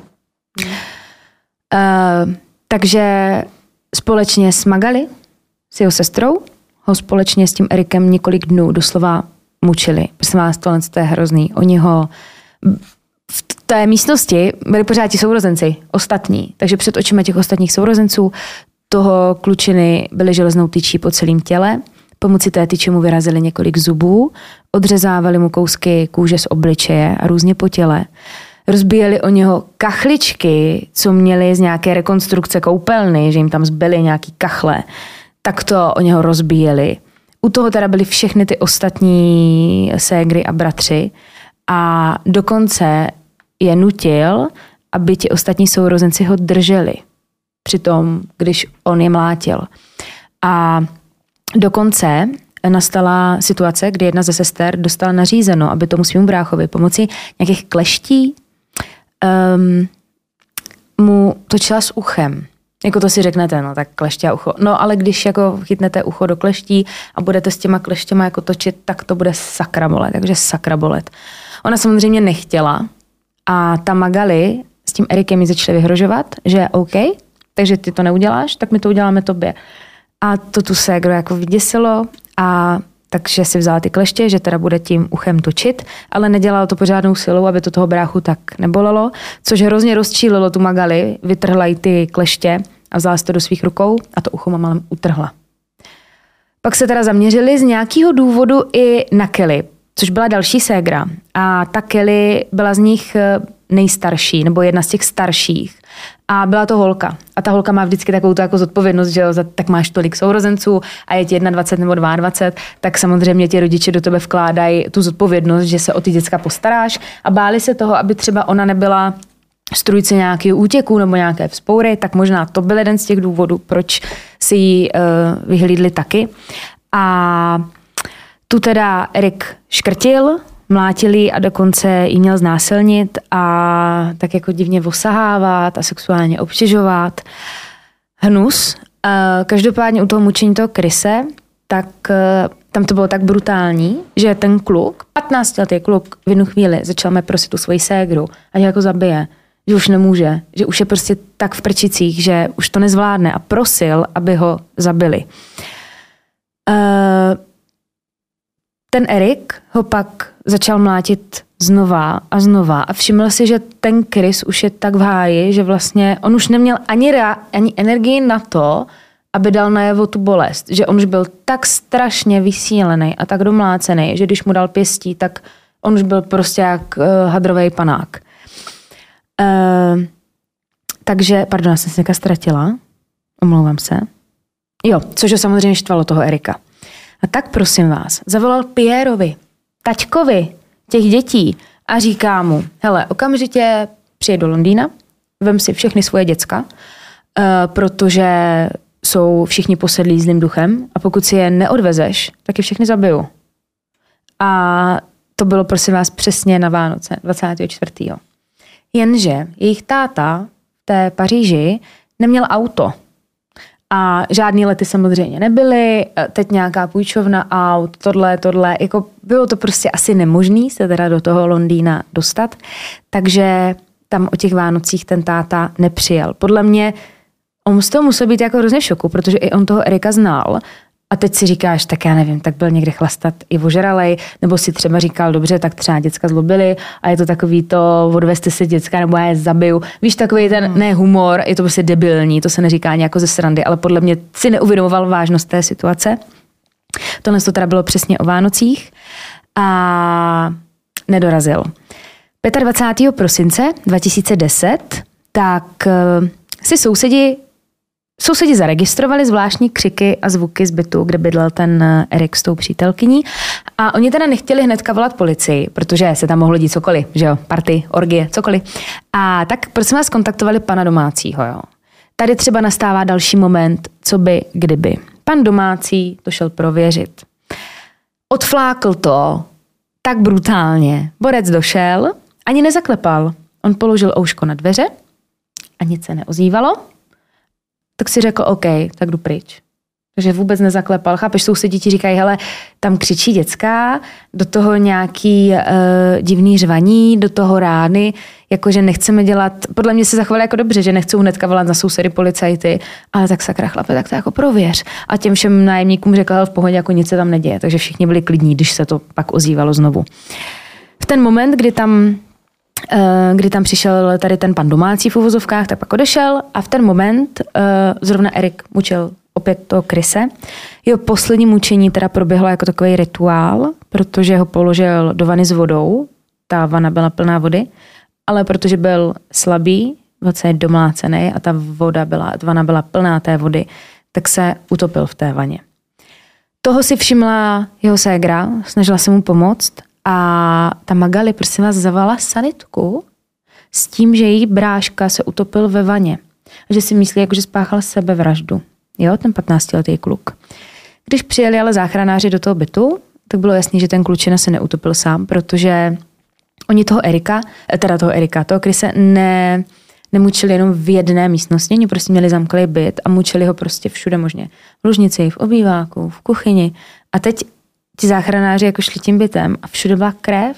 B: Takže společně s Magali, s jeho sestrou, ho společně s tím Erikem několik dnů doslova mučili. Prosím vás, tohle je hrozný. Oni ho v té místnosti byli pořád ti sourozenci, ostatní. Takže před očima těch ostatních sourozenců toho klučiny byly železnou tyčí po celém těle. Pomocí té tyče mu vyrazili několik zubů, odřezávali mu kousky kůže z obličeje a různě po těle. Rozbíjeli o něho kachličky, co měli z nějaké rekonstrukce koupelny, že jim tam zbyly nějaký kachle. Tak to o něho rozbíjeli. U toho teda byly všechny ty ostatní ségry a bratři a dokonce je nutil, aby ti ostatní sourozenci ho drželi přitom, když on je mlátil. A dokonce nastala situace, kdy jedna ze sester dostala nařízeno, aby tomu svým bráchovi pomocí nějakých kleští mu točila s uchem. Jako to si řeknete, no tak kleště a ucho. No ale když jako chytnete ucho do kleští a budete s těma kleštěma jako točit, tak to bude sakra bolet, takže sakra bolet. Ona samozřejmě nechtěla a ta Magali s tím Erikem jí začali vyhrožovat, že OK, takže ty to neuděláš, tak my to uděláme tobě. A to tu ségru jako vyděsilo a takže si vzala ty kleště, že teda bude tím uchem točit, ale nedělala to pořádnou silou, aby to toho bráchu tak nebolelo, což hrozně rozčílilo tu Magali, vytrhla jí ty kleště a vzala si to do svých rukou a to ucho mama utrhla. Pak se teda zaměřili z nějakého důvodu i na Kelly, což byla další ségra. A ta Kelly byla z nich nejstarší, nebo jedna z těch starších. A byla to holka. A ta holka má vždycky takovou jako zodpovědnost, že tak máš tolik sourozenců a je ti 21 nebo 22, tak samozřejmě ti rodiče do tebe vkládají tu zodpovědnost, že se o ty děcka postaráš a báli se toho, aby třeba ona nebyla strůjce nějakého útěku nebo nějaké vzpoury, tak možná to byl jeden z těch důvodů, proč si ji vyhlídli taky. A tu teda Erik škrtil, mlátili a dokonce ji měl znásilnit a tak jako divně osahávat a sexuálně obtěžovat. Hnus. Každopádně u toho mučení toho Krise, tak tam to bylo tak brutální, že ten kluk, 15letý kluk, v jednu chvíli začal prosit tu svoji ségru a jako zabije, že už nemůže, že už je prostě tak v prčicích, že už to nezvládne a prosil, aby ho zabili. Ten Erik ho pak začal mlátit znova a všiml si, že ten Chris už je tak v háji, že vlastně on už neměl ani energii na to, aby dal najevo tu bolest. Že on už byl tak strašně vysílený a tak domlácený, že když mu dal pěstí, tak on už byl prostě jak hadrovej panák. Takže, pardon, já jsem se ztratila. Omlouvám se. Jo, což ho samozřejmě štvalo toho Erika. A tak prosím vás, zavolal Pierrovi, taťkovi těch dětí a říká mu, hele, okamžitě přijď do Londýna, vem si všechny svoje děcka, protože jsou všichni posedlí zlým duchem a pokud si je neodvezeš, tak je všechny zabiju. A to bylo, prosím vás, přesně na Vánoce, 24. Jenže jejich táta v té Paříži neměl auto. A žádný lety samozřejmě nebyly, teď nějaká půjčovna aut, tohle, jako bylo to prostě asi nemožný se teda do toho Londýna dostat, takže tam o těch Vánocích ten táta nepřijel. Podle mě on z toho musel být jako hrozně v šoku, protože i on toho Erika znal a teď si říkáš, tak já nevím, tak byl někde chlastat i ožralej, nebo si třeba říkal, dobře, tak třeba děcka zlobili a je to takový to, odvezte si děcka, nebo já je zabiju. Víš, takový ten, ne humor, je to prostě debilní, to se neříká nějak jako ze srandy, ale podle mě si neuvědomoval vážnost té situace. Tohle to teda bylo přesně o Vánocích a nedorazil. 25. prosince 2010, tak si Sousedi zaregistrovali zvláštní křiky a zvuky z bytu, kde bydlel ten Erik s tou přítelkyní. A oni teda nechtěli hnedka volat policii, protože se tam mohlo dít cokoliv, že jo, party, orgie, cokoliv. A tak prosím vás kontaktovali pana domácího, jo. Tady třeba nastává další moment, co by, kdyby. Pan domácí to šel prověřit. Odflákl to tak brutálně. Borec došel, ani nezaklepal. On položil ouško na dveře a nic se neozývalo. Tak si řekl, OK, tak jdu pryč. Takže vůbec nezaklepal. Chápeš, sousedí ti říkají, hele, tam křičí děcka, do toho nějaký divný řvaní, do toho rány, jakože nechceme dělat, podle mě se zachovali jako dobře, že nechcou hnedka volat na sousedy policajty, ale tak sakra chlape, tak to jako prověř. A těm všem nájemníkům řekl, hele, v pohodě, jako nic se tam neděje. Takže všichni byli klidní, když se to pak ozývalo znovu. V ten moment, kdy tam přišel tady ten pan domácí v uvozovkách, tak pak odešel a v ten moment zrovna Erik mučil opět toho Chrise. Jeho poslední mučení teda proběhlo jako takový rituál, protože ho položil do vany s vodou, ta vana byla plná vody, ale protože byl slabý, vlastně domlácený a ta vana byla plná té vody, tak se utopil v té vaně. Toho si všimla jeho ségra, snažila se mu pomoct a ta Magali, prosím vás, zavala sanitku s tím, že její bráška se utopil ve vaně. A že si myslí, jako že spáchal sebevraždu. Jo, ten 15letý kluk. Když přijeli ale záchranáři do toho bytu, tak bylo jasný, že ten klučina se neutopil sám, protože oni toho Chrise nemučili jenom v jedné místnosti, oni prostě měli zamklý byt a mučili ho prostě všude možně. V ložnici, v obýváku, v kuchyni. A teď ti záchranáři jako šli tím bytem a všude byla krev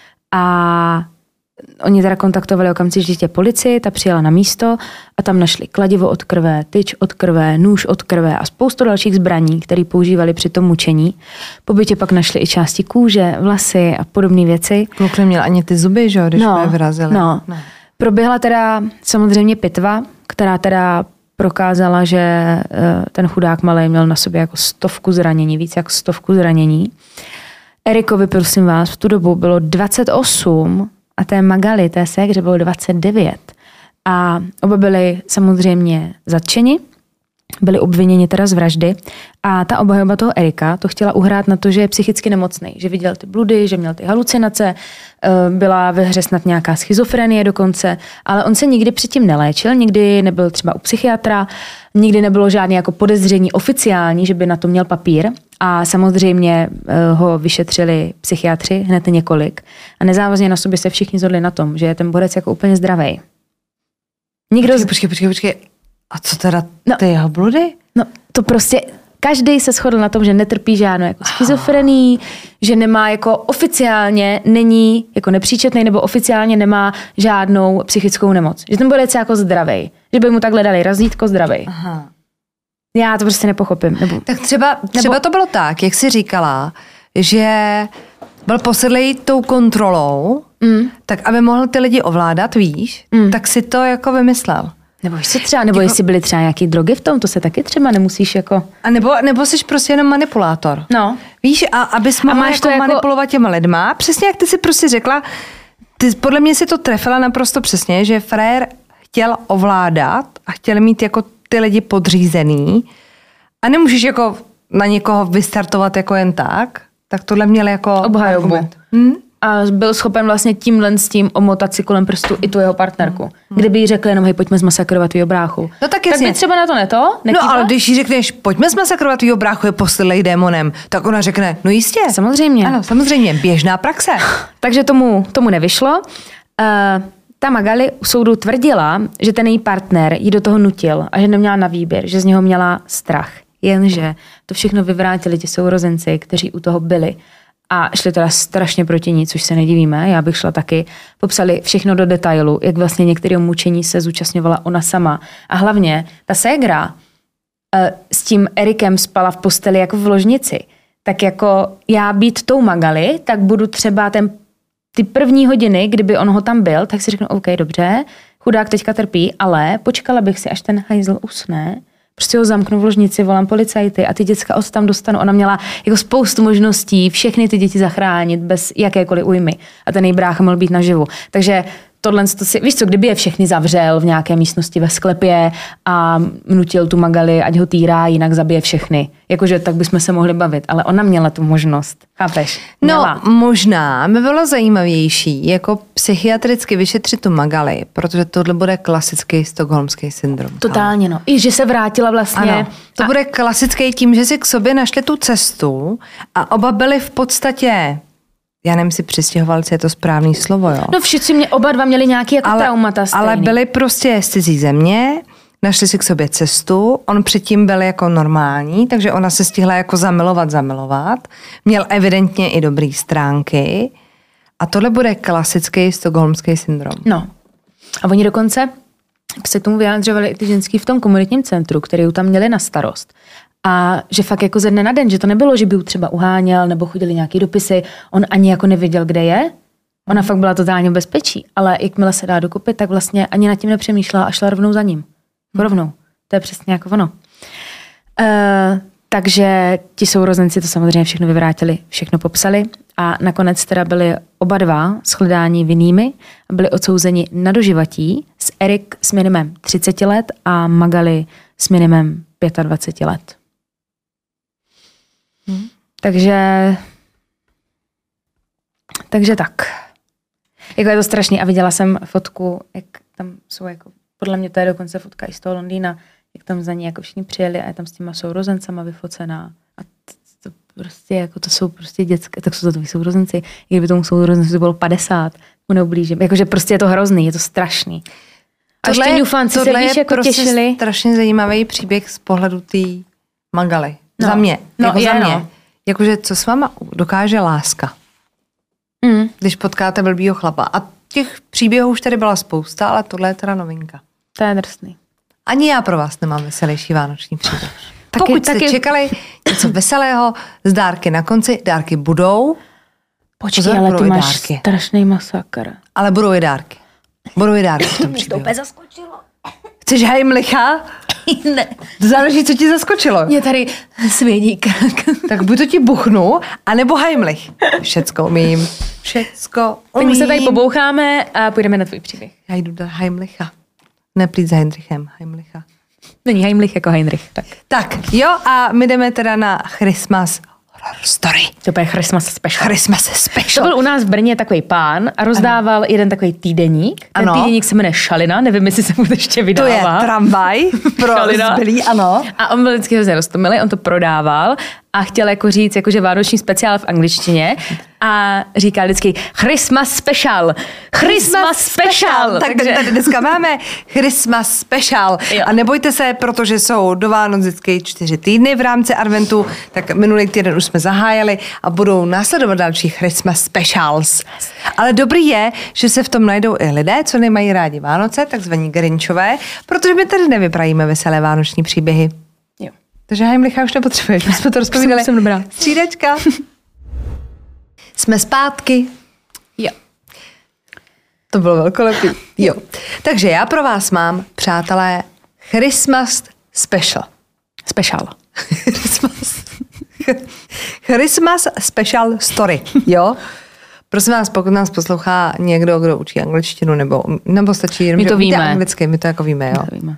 B: a oni teda kontaktovali okamžitě policii, ta přijela na místo a tam našli kladivo od krve, tyč od krve, nůž od krve a spoustu dalších zbraní, které používali při tom mučení. Po bytě pak našli i části kůže, vlasy a podobné věci.
C: Kluk neměl ani ty zuby, že jo, když mě vrazili.
B: No. Proběhla teda samozřejmě pitva, která teda prokázala, že ten chudák malej měl na sobě jako 100 zranění, víc jak 100 zranění. Erikovi, prosím vás, v tu dobu bylo 28 a té Magali, té ségře, bylo 29. A oba byli samozřejmě zatčeni, byli obviněni teda z vraždy a ta obhajoba toho Erika to chtěla uhrát na to, že je psychicky nemocný, že viděl ty bludy, že měl ty halucinace, byla ve hře snad nějaká schizofrenie dokonce, ale on se nikdy předtím neléčil, nikdy nebyl třeba u psychiatra, nikdy nebylo žádné jako podezření oficiální, že by na to měl papír a samozřejmě ho vyšetřili psychiatři, hned několik a nezávazně na sobě se všichni shodli na tom, že je ten borec jako úplně zdravej.
C: Počkej. A co teda ty jeho bludy?
B: to prostě každý se shodl na tom, že netrpí žádnou jako schizofrenii, že nemá jako oficiálně, není jako nepříčetný nebo oficiálně nemá žádnou psychickou nemoc. Že ten borec je jako zdravej. Že by mu takhle dali razítko zdravej. Aha. Já to prostě nepochopím.
C: Tak třeba to bylo tak, jak jsi říkala, že byl posedlej tou kontrolou, tak aby mohl ty lidi ovládat, víš, tak si to jako vymyslel.
B: Nebo jestli byly třeba nějaký drogy v tom, to se taky třeba nemusíš jako...
C: A nebo jsi prostě jenom manipulátor.
B: No.
C: Víš, a abys mohl jako manipulovat těma lidma, přesně jak ty si prostě řekla, ty podle mě si to trefila naprosto přesně, že frajer chtěl ovládat a chtěl mít jako ty lidi podřízený a nemůžeš jako na někoho vystartovat jako jen tak tohle měl jako
B: obhajobu. A byl schopen vlastně tímhle s tím omotat si kolem prstu i tu jeho partnerku. Kdyby jí řekli jenom, hej, pojďme zmasakrovat tvýho bráchu.
C: No tak jasně.
B: Tak by třeba na to nekývla?
C: No ale když jí řekneš, pojďme zmasakrovat tvýho bráchu, je posedlej démonem, tak ona řekne, no jistě.
B: Samozřejmě.
C: Ano, samozřejmě, běžná praxe.
B: Takže tomu nevyšlo. Ta Magali u soudu tvrdila, že ten její partner jí do toho nutil a že neměla na výběr, že z něho měla strach. Jenže to všechno vyvrátili ti sourozenci, kteří u toho byli. A šli teda strašně proti ní, což se nedivíme, já bych šla taky. Popsali všechno do detailu, jak vlastně některého mučení se zúčastňovala ona sama. A hlavně ta ségra s tím Erikem spala v posteli jako v ložnici. Tak jako já být tou Magali, tak budu třeba ty první hodiny, kdyby on ho tam byl, tak si řeknu, OK, dobře, chudák teďka trpí, ale počkala bych si, až ten hajzl usne, prostě ho zamknu v ložnici, volám policajty a ty děcka od tam dostanu. Ona měla jako spoustu možností všechny ty děti zachránit bez jakékoliv újmy. A ten její brácha mohl být naživu. Takže tohle, víš co, kdyby je všechny zavřel v nějaké místnosti ve sklepě a nutil tu Magali, ať ho týrá, jinak zabije všechny. Jakože tak bychom se mohli bavit, ale ona měla tu možnost. Chápeš? Měla.
C: No, možná by bylo zajímavější jako psychiatricky vyšetřit tu Magali, protože tohle bude klasický stockholmský syndrom.
B: Totálně, no. I že se vrátila vlastně.
C: Ano, to bude klasický tím, že si k sobě našli tu cestu a oba byli v podstatě, já nevím, si přistěhovalci, je to správný slovo, jo?
B: No všichni oba dva měli nějaký jako traumata stejný.
C: Ale byli prostě z cizí země, našli si k sobě cestu, on předtím byl jako normální, takže ona se stihla jako zamilovat, měl evidentně i dobrý stránky a tohle bude klasický stockholmský syndrom.
B: No. A oni dokonce se k tomu vyjádřovali i ty ženský v tom komunitním centru, který ju tam měli na starost. A že fakt jako ze dne na den, že to nebylo, že by ju třeba uháněl nebo chodili nějaký dopisy, on ani jako nevěděl, kde je. Ona fakt byla totálně v bezpečí, ale jakmile se dá dokupit, tak vlastně ani nad tím nepřemýšlela a šla rovnou za ním. Rovnou. To je přesně jako ono. Takže ti sourozenci to samozřejmě všechno vyvrátili, všechno popsali a nakonec teda byli oba dva shledáni vinnými a byli odsouzeni na doživatí, Erik s minimem 30 let a Magali s minimem 25 let. Takže tak. Jako je to strašný a viděla jsem fotku, jak tam jsou jako, podle mě to je dokonce fotka i z toho Londýna, jak tam za ní jako všichni přijeli a je tam s těma sourozencama vyfocená. A to prostě jako to jsou prostě dětské, tak jsou to tvoji sourozenci. Kdyby tomu sourozenci bylo 50, mu neublížím. Jakože prostě je to hrozný, je to strašný. A ještě Newfanci se víš, jako prostě těšili.
C: Strašně zajímavý příběh z pohledu té Magali.
B: No.
C: Za mě.
B: No,
C: jako za mě.
B: No.
C: Jakože co s váma dokáže láska. Když potkáte blbýho chlapa. A těch příběhů už tady byla spousta, ale tohle je teda novinka.
B: To je drsný.
C: Ani já pro vás nemám veselější vánoční příběh. Pokud jste čekali něco veselého z dárky na konci, dárky budou.
B: Počkej, ale ty máš strašný masakr.
C: Ale budou i dárky. Budou i dárky v tom příběhu.
B: To zaskočilo.
C: Chceš Heimlicha?
B: Ne.
C: Záleží, co ti zaskočilo.
B: Mě tady svědík.
C: Tak buď to ti buchnu, anebo Heimlich. Všecko umím.
B: Tak my se tady poboucháme a půjdeme na tvůj příběh.
C: Já jdu do Heimlicha. Neplít s Heinrichem. Heimlicha.
B: Není Heimlich jako Heinrich. Tak
C: jo, a my jdeme teda na Christmas Horror Story.
B: To je Christmas Special.
C: Christmas Special.
B: To byl u nás v Brně takový pán a rozdával jeden takový týdeník. Ten týdeník se jmenuje Šalina, nevím, jestli se mu to ještě vydává.
C: To je tramvaj pro zbylý, ano.
B: A on byl vždycky hrozně roztomilý, on to prodával a chtěl jako říct jakože vánoční speciál v angličtině a říká vždycky Christmas special. Christmas special.
C: Tak tady dneska máme Christmas special.
B: Jo.
C: A nebojte se, protože jsou do Vánoc vždycky 4 týdny v rámci adventu, tak minulý týden už jsme zahájili a budou následovat další Christmas specials. Ale dobrý je, že se v tom najdou i lidé, co nemají rádi Vánoce, takzvaní Grinchové, protože my tady nevyprávíme veselé vánoční příběhy.
B: Jo.
C: Takže Heimlicha už nepotřebuješ, my jsme to rozpovídali.
B: Jsem dobrá.
C: Střídačka. Jsme zpátky.
B: Jo.
C: To bylo velkolepý. Jo. Takže já pro vás mám, přátelé, Christmas special.
B: Special.
C: Christmas special story. Jo. Prosím vás, pokud nás poslouchá někdo, kdo učí angličtinu, nebo stačí jenom,
B: my to víme.
C: Anglicky, my to jako víme, jo.
B: To víme.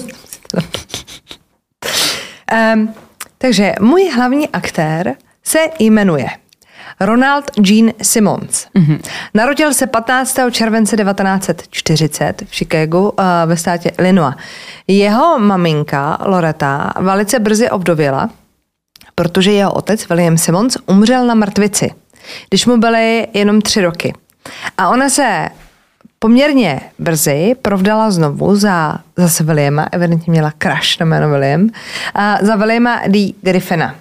C: Takže můj hlavní aktér se jmenuje Ronald Gene Simmons. Mm-hmm. Narodil se 15. července 1940 v Chicagu ve státě Illinois. Jeho maminka Loretta velice brzy ovdověla, protože jeho otec William Simmons umřel na mrtvici, když mu byly jenom 3 roky. A ona se poměrně brzy provdala znovu zase Williama, evidentně měla crush na jméno William, za Williama D. Griffina.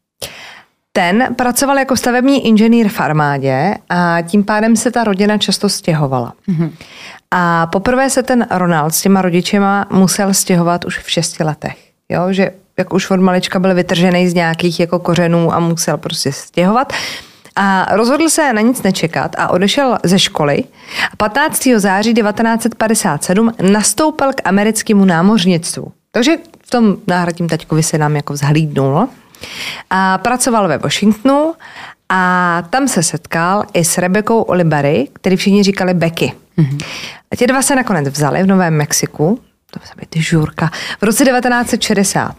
C: Ten pracoval jako stavební inženýr v armádě a tím pádem se ta rodina často stěhovala. Mm-hmm. A poprvé se ten Ronald s těma rodičema musel stěhovat už v 6 letech. Jo? Že jak už od malička byl vytržený z nějakých jako kořenů a musel prostě stěhovat. A rozhodl se na nic nečekat a odešel ze školy. 15. září 1957 nastoupil k americkému námořnictvu. Takže v tom náhradním taťkovi se nám jako vzhlídnul. A pracoval ve Washingtonu a tam se setkal i s Rebekou Oliveri, který všichni říkali Becky. Mm-hmm. A ti dva se nakonec vzali v Novém Mexiku, to se být žurka, v roce 1960.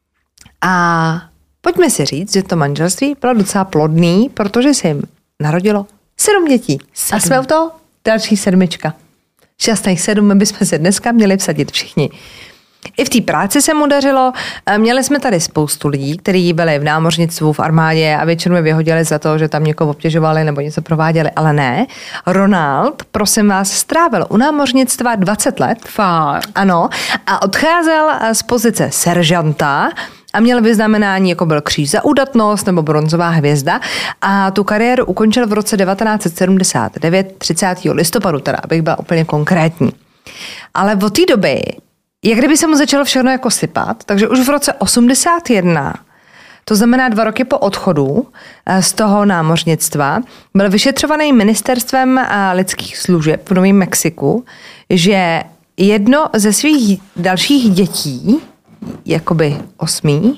C: A pojďme si říct, že to manželství bylo docela plodný, protože se jim narodilo 7 dětí. 7. A jsme u toho další 7. Šťastných 7 bychom se dneska měli vsadit všichni. I v té práci se mu dařilo. Měli jsme tady spoustu lidí, kteří byli v námořnictvu, v armádě a většinou je vyhodili za to, že tam někoho obtěžovali nebo něco prováděli, ale ne. Ronald, prosím vás, strávil u námořnictva 20 let.
B: Fakt.
C: Ano. A odcházel z pozice seržanta a měl vyznamenání, jako byl kříž za údatnost nebo bronzová hvězda a tu kariéru ukončil v roce 1979, 30. listopadu, teda, abych byla úplně konkrétní. Ale od té doby jak kdyby se mu začalo všechno jako sypat, takže už v roce 81, to znamená 2 roky po odchodu z toho námořnictva, byl vyšetřovaný ministerstvem lidských služeb v Novém Mexiku, že jedno ze svých dalších dětí, jakoby 8,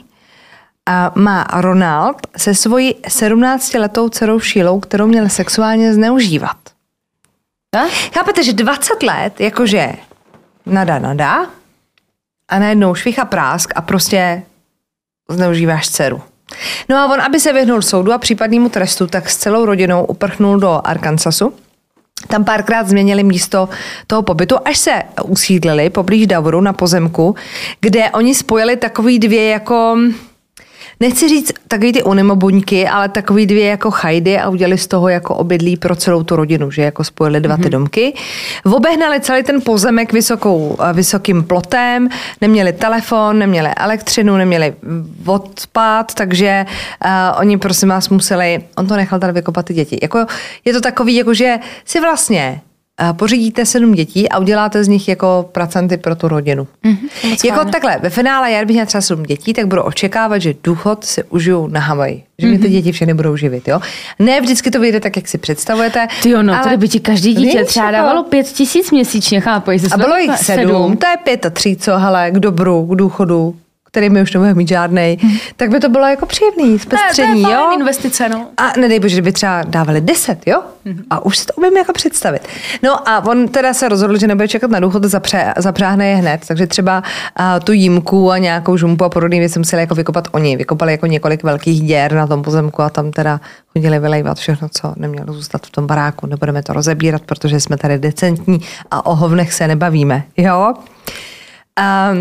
C: má Ronald se svojí 17letou dcerou Sheilou, kterou měl sexuálně zneužívat. Chápete, že 20 let, jakože nada, a najednou švicha prásk a prostě zneužíváš dceru. No a on, aby se vyhnul soudu a případnému trestu, tak s celou rodinou uprchnul do Arkansasu. Tam párkrát změnili místo toho pobytu, až se usídlili poblíž Davoru na pozemku, kde oni spojili takový 2 jako, nechci říct takový ty unimobuňky, ale takový 2 jako chajdy a udělali z toho jako obydlí pro celou tu rodinu, že jako spojili 2 ty domky. Obehnali celý ten pozemek vysokým plotem, neměli telefon, neměli elektřinu, neměli odpad, takže oni prosím vás museli, on to nechal tady vykopat ty děti. Jako, je to takový, jako že si vlastně pořídíte 7 dětí a uděláte z nich jako pracanty pro tu rodinu. Jako takhle, ve finále, já bych měla třeba 7 dětí, tak budu očekávat, že důchod si užiju na Havaji. Že mě ty děti všechny budou živit, jo. Ne vždycky to vyjde tak, jak si představujete.
B: Tyjo, no, ale by ti každý dítě třeba dávalo 5 000 měsíčně, chápeš?
C: A bylo jich 7, to je 5 a 3, co, hele, k dobru, k důchodu, který my už nebudeme mít žádnej, tak by to bylo jako příjemný, zpestření,
B: jo? To je
C: jo?
B: investice, no.
C: A nedej bože, kdyby třeba dávali 10, jo? A už si to umím jako představit. No a on teda se rozhodl, že nebude čekat na důchod, zapřáhne je hned, takže třeba tu jímku a nějakou žumpu a podobný věci museli jako vykopat oni. Vykopali jako několik velkých děr na tom pozemku a tam teda chodili vylejvat všechno, co nemělo zůstat v tom baráku. Nebudeme to rozebírat, protože jsme tady decentní a o hovnech se nebavíme, jo?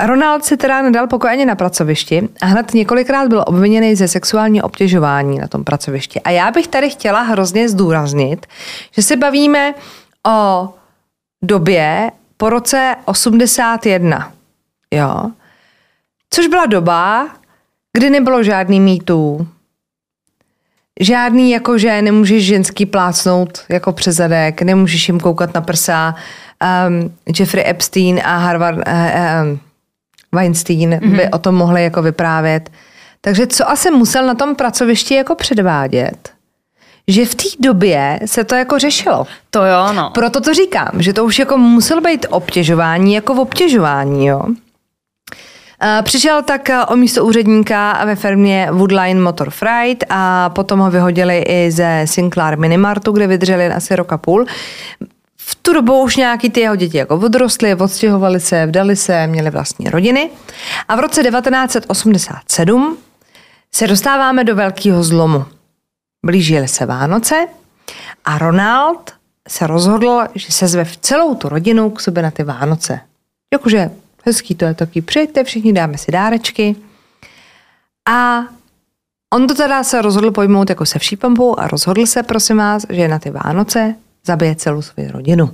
C: Ronald si teda nedal pokoj ani na pracovišti a hned několikrát byl obviněný ze sexuálního obtěžování na tom pracovišti. A já bych tady chtěla hrozně zdůraznit, že se bavíme o době po roce 81. Jo? Což byla doba, kdy nebylo žádný mýtů, žádný jako, že nemůžeš ženský plácnout jako přes zadek, nemůžeš jim koukat na prsa. Jeffrey Epstein a Harvard Weinstein by o tom mohli jako vyprávět. Takže co asi musel na tom pracovišti jako předvádět? Že v té době se to jako řešilo.
B: To jo, no.
C: Proto to říkám, že to už jako muselo být obtěžování jako obtěžování, jo. Přišel tak o místo úředníka ve firmě Woodline Motor Freight a potom ho vyhodili i ze Sinclair Minimartu, kde vydrželi asi rok a půl. V tu dobu už nějaký ty jeho děti jako odrostly, odstěhovali se, vdali se, měli vlastní rodiny. A v roce 1987 se dostáváme do velkého zlomu. Blížily se Vánoce a Ronald se rozhodl, že se zve celou tu rodinu k sobě na ty Vánoce. Jakože hezký to je taky, přijďte, všichni dáme si dárečky. A on to teda se rozhodl pojmout jako se vší pompou a rozhodl se, prosím vás, že na ty Vánoce zabije celou svou rodinu.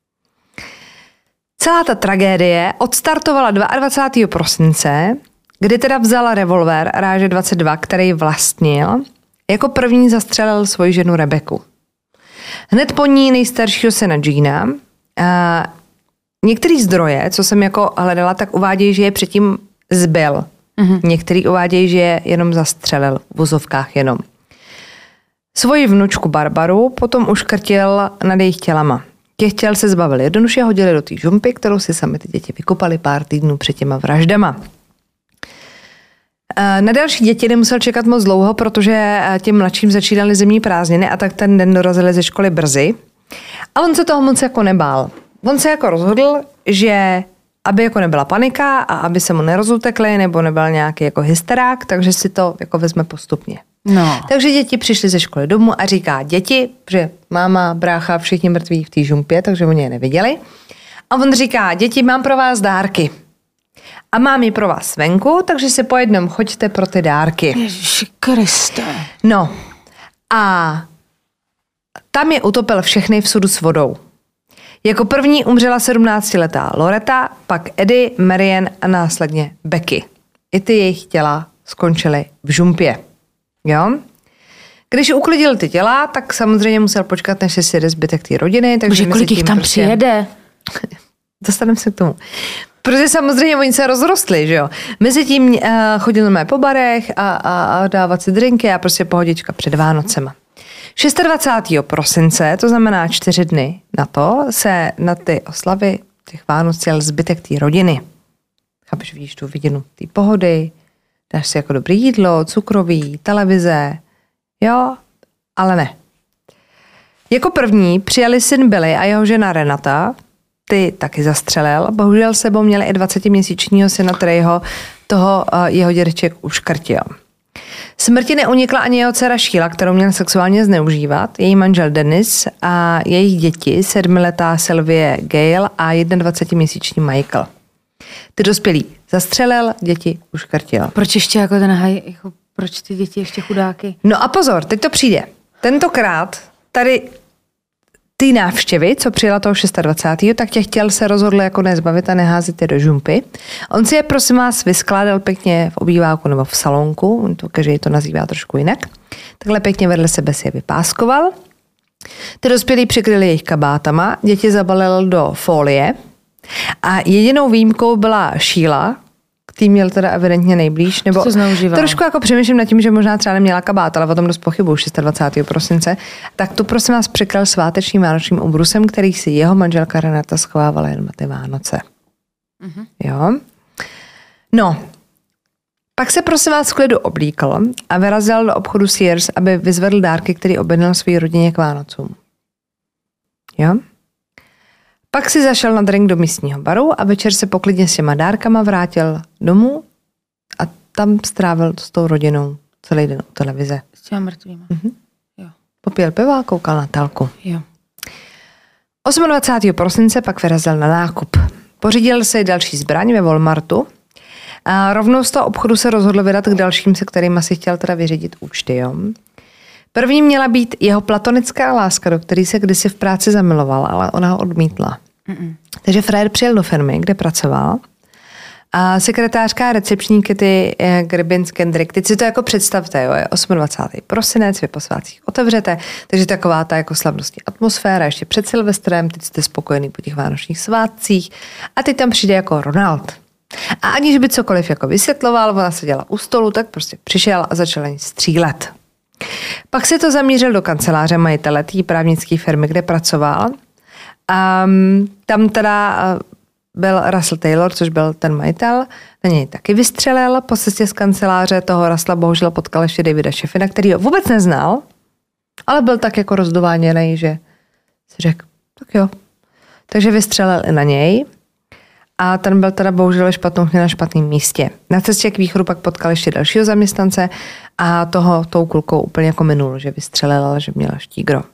C: Celá ta tragédie odstartovala 22. prosince, kdy teda vzal revolver ráže 22, který vlastnil, jako první zastřelil svoji ženu Rebeku. Hned po ní nejstaršího syna Gina. Některý zdroje, co jsem jako hledala, tak uvádějí, že je předtím zbyl. Některý uvádějí, že je jenom zastřelil, v vozovkách jenom. Svoji vnučku Barbaru potom uškrtil nad jejich tělama. Těch těl se zbavili jednoduše, hodili do té žumpy, kterou si sami ty děti vykopali pár týdnů před těma vraždama. Na další děti nemusel čekat moc dlouho, protože těm mladším začínaly zimní prázdniny a tak ten den dorazili ze školy brzy. A on se toho moc jako nebál. On se jako rozhodl, že aby jako nebyla panika a aby se mu nerozutekli nebo nebyl nějaký jako hysterák, takže si to jako vezme postupně.
B: No.
C: Takže děti přišly ze školy domů a říká děti, že máma, brácha, všichni mrtví v té žumpě, takže oni je neviděli. A on říká, děti, mám pro vás dárky. A mám ji pro vás venku, takže si po jednom choďte pro ty dárky.
B: Ježiši Kriste.
C: No a tam je utopil všechny v sudu s vodou. Jako první umřela 17letá Loretta, pak Eddie, Marian a následně Becky. I ty jejich těla skončily v žumpě. Jo? Když uklidil ty těla, tak samozřejmě musel počkat, než se sjede zbytek té rodiny. Takže
B: kolik jich tam přijede?
C: Dostaneme se k tomu. Protože samozřejmě oni se rozrostli, že jo. Mezitím chodili po barech a dávat si drinky a prostě pohodička před Vánocema. 26. prosince, to znamená 4 dny na to, se na ty oslavy těch Vánoc jel zbytek té rodiny. Chápeš, vidíš tu vidinu té pohody, dáš si jako dobré jídlo, cukroví, televize, jo, ale ne. Jako první přijali syn Billy a jeho žena Renata, ty taky zastřelil, bohužel sebou měli i 20měsíčního syna Treyho, toho jeho dědeček uškrtil. Smrti neunikla ani jeho dcera Sheila, kterou měl sexuálně zneužívat, její manžel Dennis a jejich děti, 7letá Sylvie Gale a 21měsíční Michael. Ty dospělí zastřelil, děti uškrtil.
B: Proč ještě jako proč ty děti ještě chudáky?
C: No a pozor, teď to přijde. Tentokrát tady ty návštěvy, co přijela toho 26. tak těch chtěl se rozhodl jako nezbavit a neházet je do žumpy. On si je, prosím vás, vyskládal pěkně v obýváku nebo v salonku, on to každý to nazývá trošku jinak. Takhle pěkně vedle sebe si je vypáskoval. Ty dospělí přikryli jejich kabátama, děti zabalil do folie a jedinou výjimkou byla Sheila, který měl teda evidentně nejblíž, nebo trošku jako přemýšlím nad tím, že možná třeba neměla kabát, ale o tom dost pochybuju 26. prosince, tak tu prosím vás přikryl svátečním vánočním obrusem, který si jeho manželka Renata schovávala jen na ty Vánoce. Mm-hmm. Jo? No, pak se prosím vás v klidu oblíkl a vyrazil do obchodu Sears, aby vyzvedl dárky, který objednal své rodině k Vánocům. Jo? Pak si zašel na drink do místního baru a večer se poklidně s těma dárkama vrátil domů a tam strávil s tou rodinou celý den u televize.
B: S těma mrtvýma.
C: Mhm. Jo. Popíjel pivo a koukal na telku.
B: Jo.
C: 28. prosince pak vyrazil na nákup. Pořídil si další zbraň ve Walmartu a rovnou z toho obchodu se rozhodl vydat k dalším, se kterými si chtěl teda vyřídit účty. Jo. První měla být jeho platonická láska, do který se kdysi v práci zamiloval, ale ona ho odmítla. Takže Fred přijel do firmy, kde pracoval. A sekretářka a recepční Kitty Gribbins-Kendrick, teď si to jako představte, jo, je 28. prosinec, vy po svátcích otevřete, takže taková ta jako slavnostní atmosféra, ještě před Silvestrem, teď jste spokojený po těch vánočních svátcích a teď tam přijde jako Ronald. A aniž by cokoliv jako vysvětloval, ona seděla u stolu, tak prostě přišel a začal jí střílet. Pak si to zamířil do kanceláře majitele té právnické firmy, kde pracoval. A tam teda byl Russell Taylor, což byl ten majitel, na něj taky vystřelil po cestě z kanceláře. Toho Russella bohužel potkal ještě Davida Sheffina, který ho vůbec neznal, ale byl tak jako rozdováněný, že si řekl, tak jo. Takže vystřelil i na něj a ten byl teda bohužel špatnou chvíli na špatném místě. Na cestě k východu pak potkal ještě dalšího zaměstnance a toho tou kulkou úplně jako minul, že vystřelil, ale že měl štígro.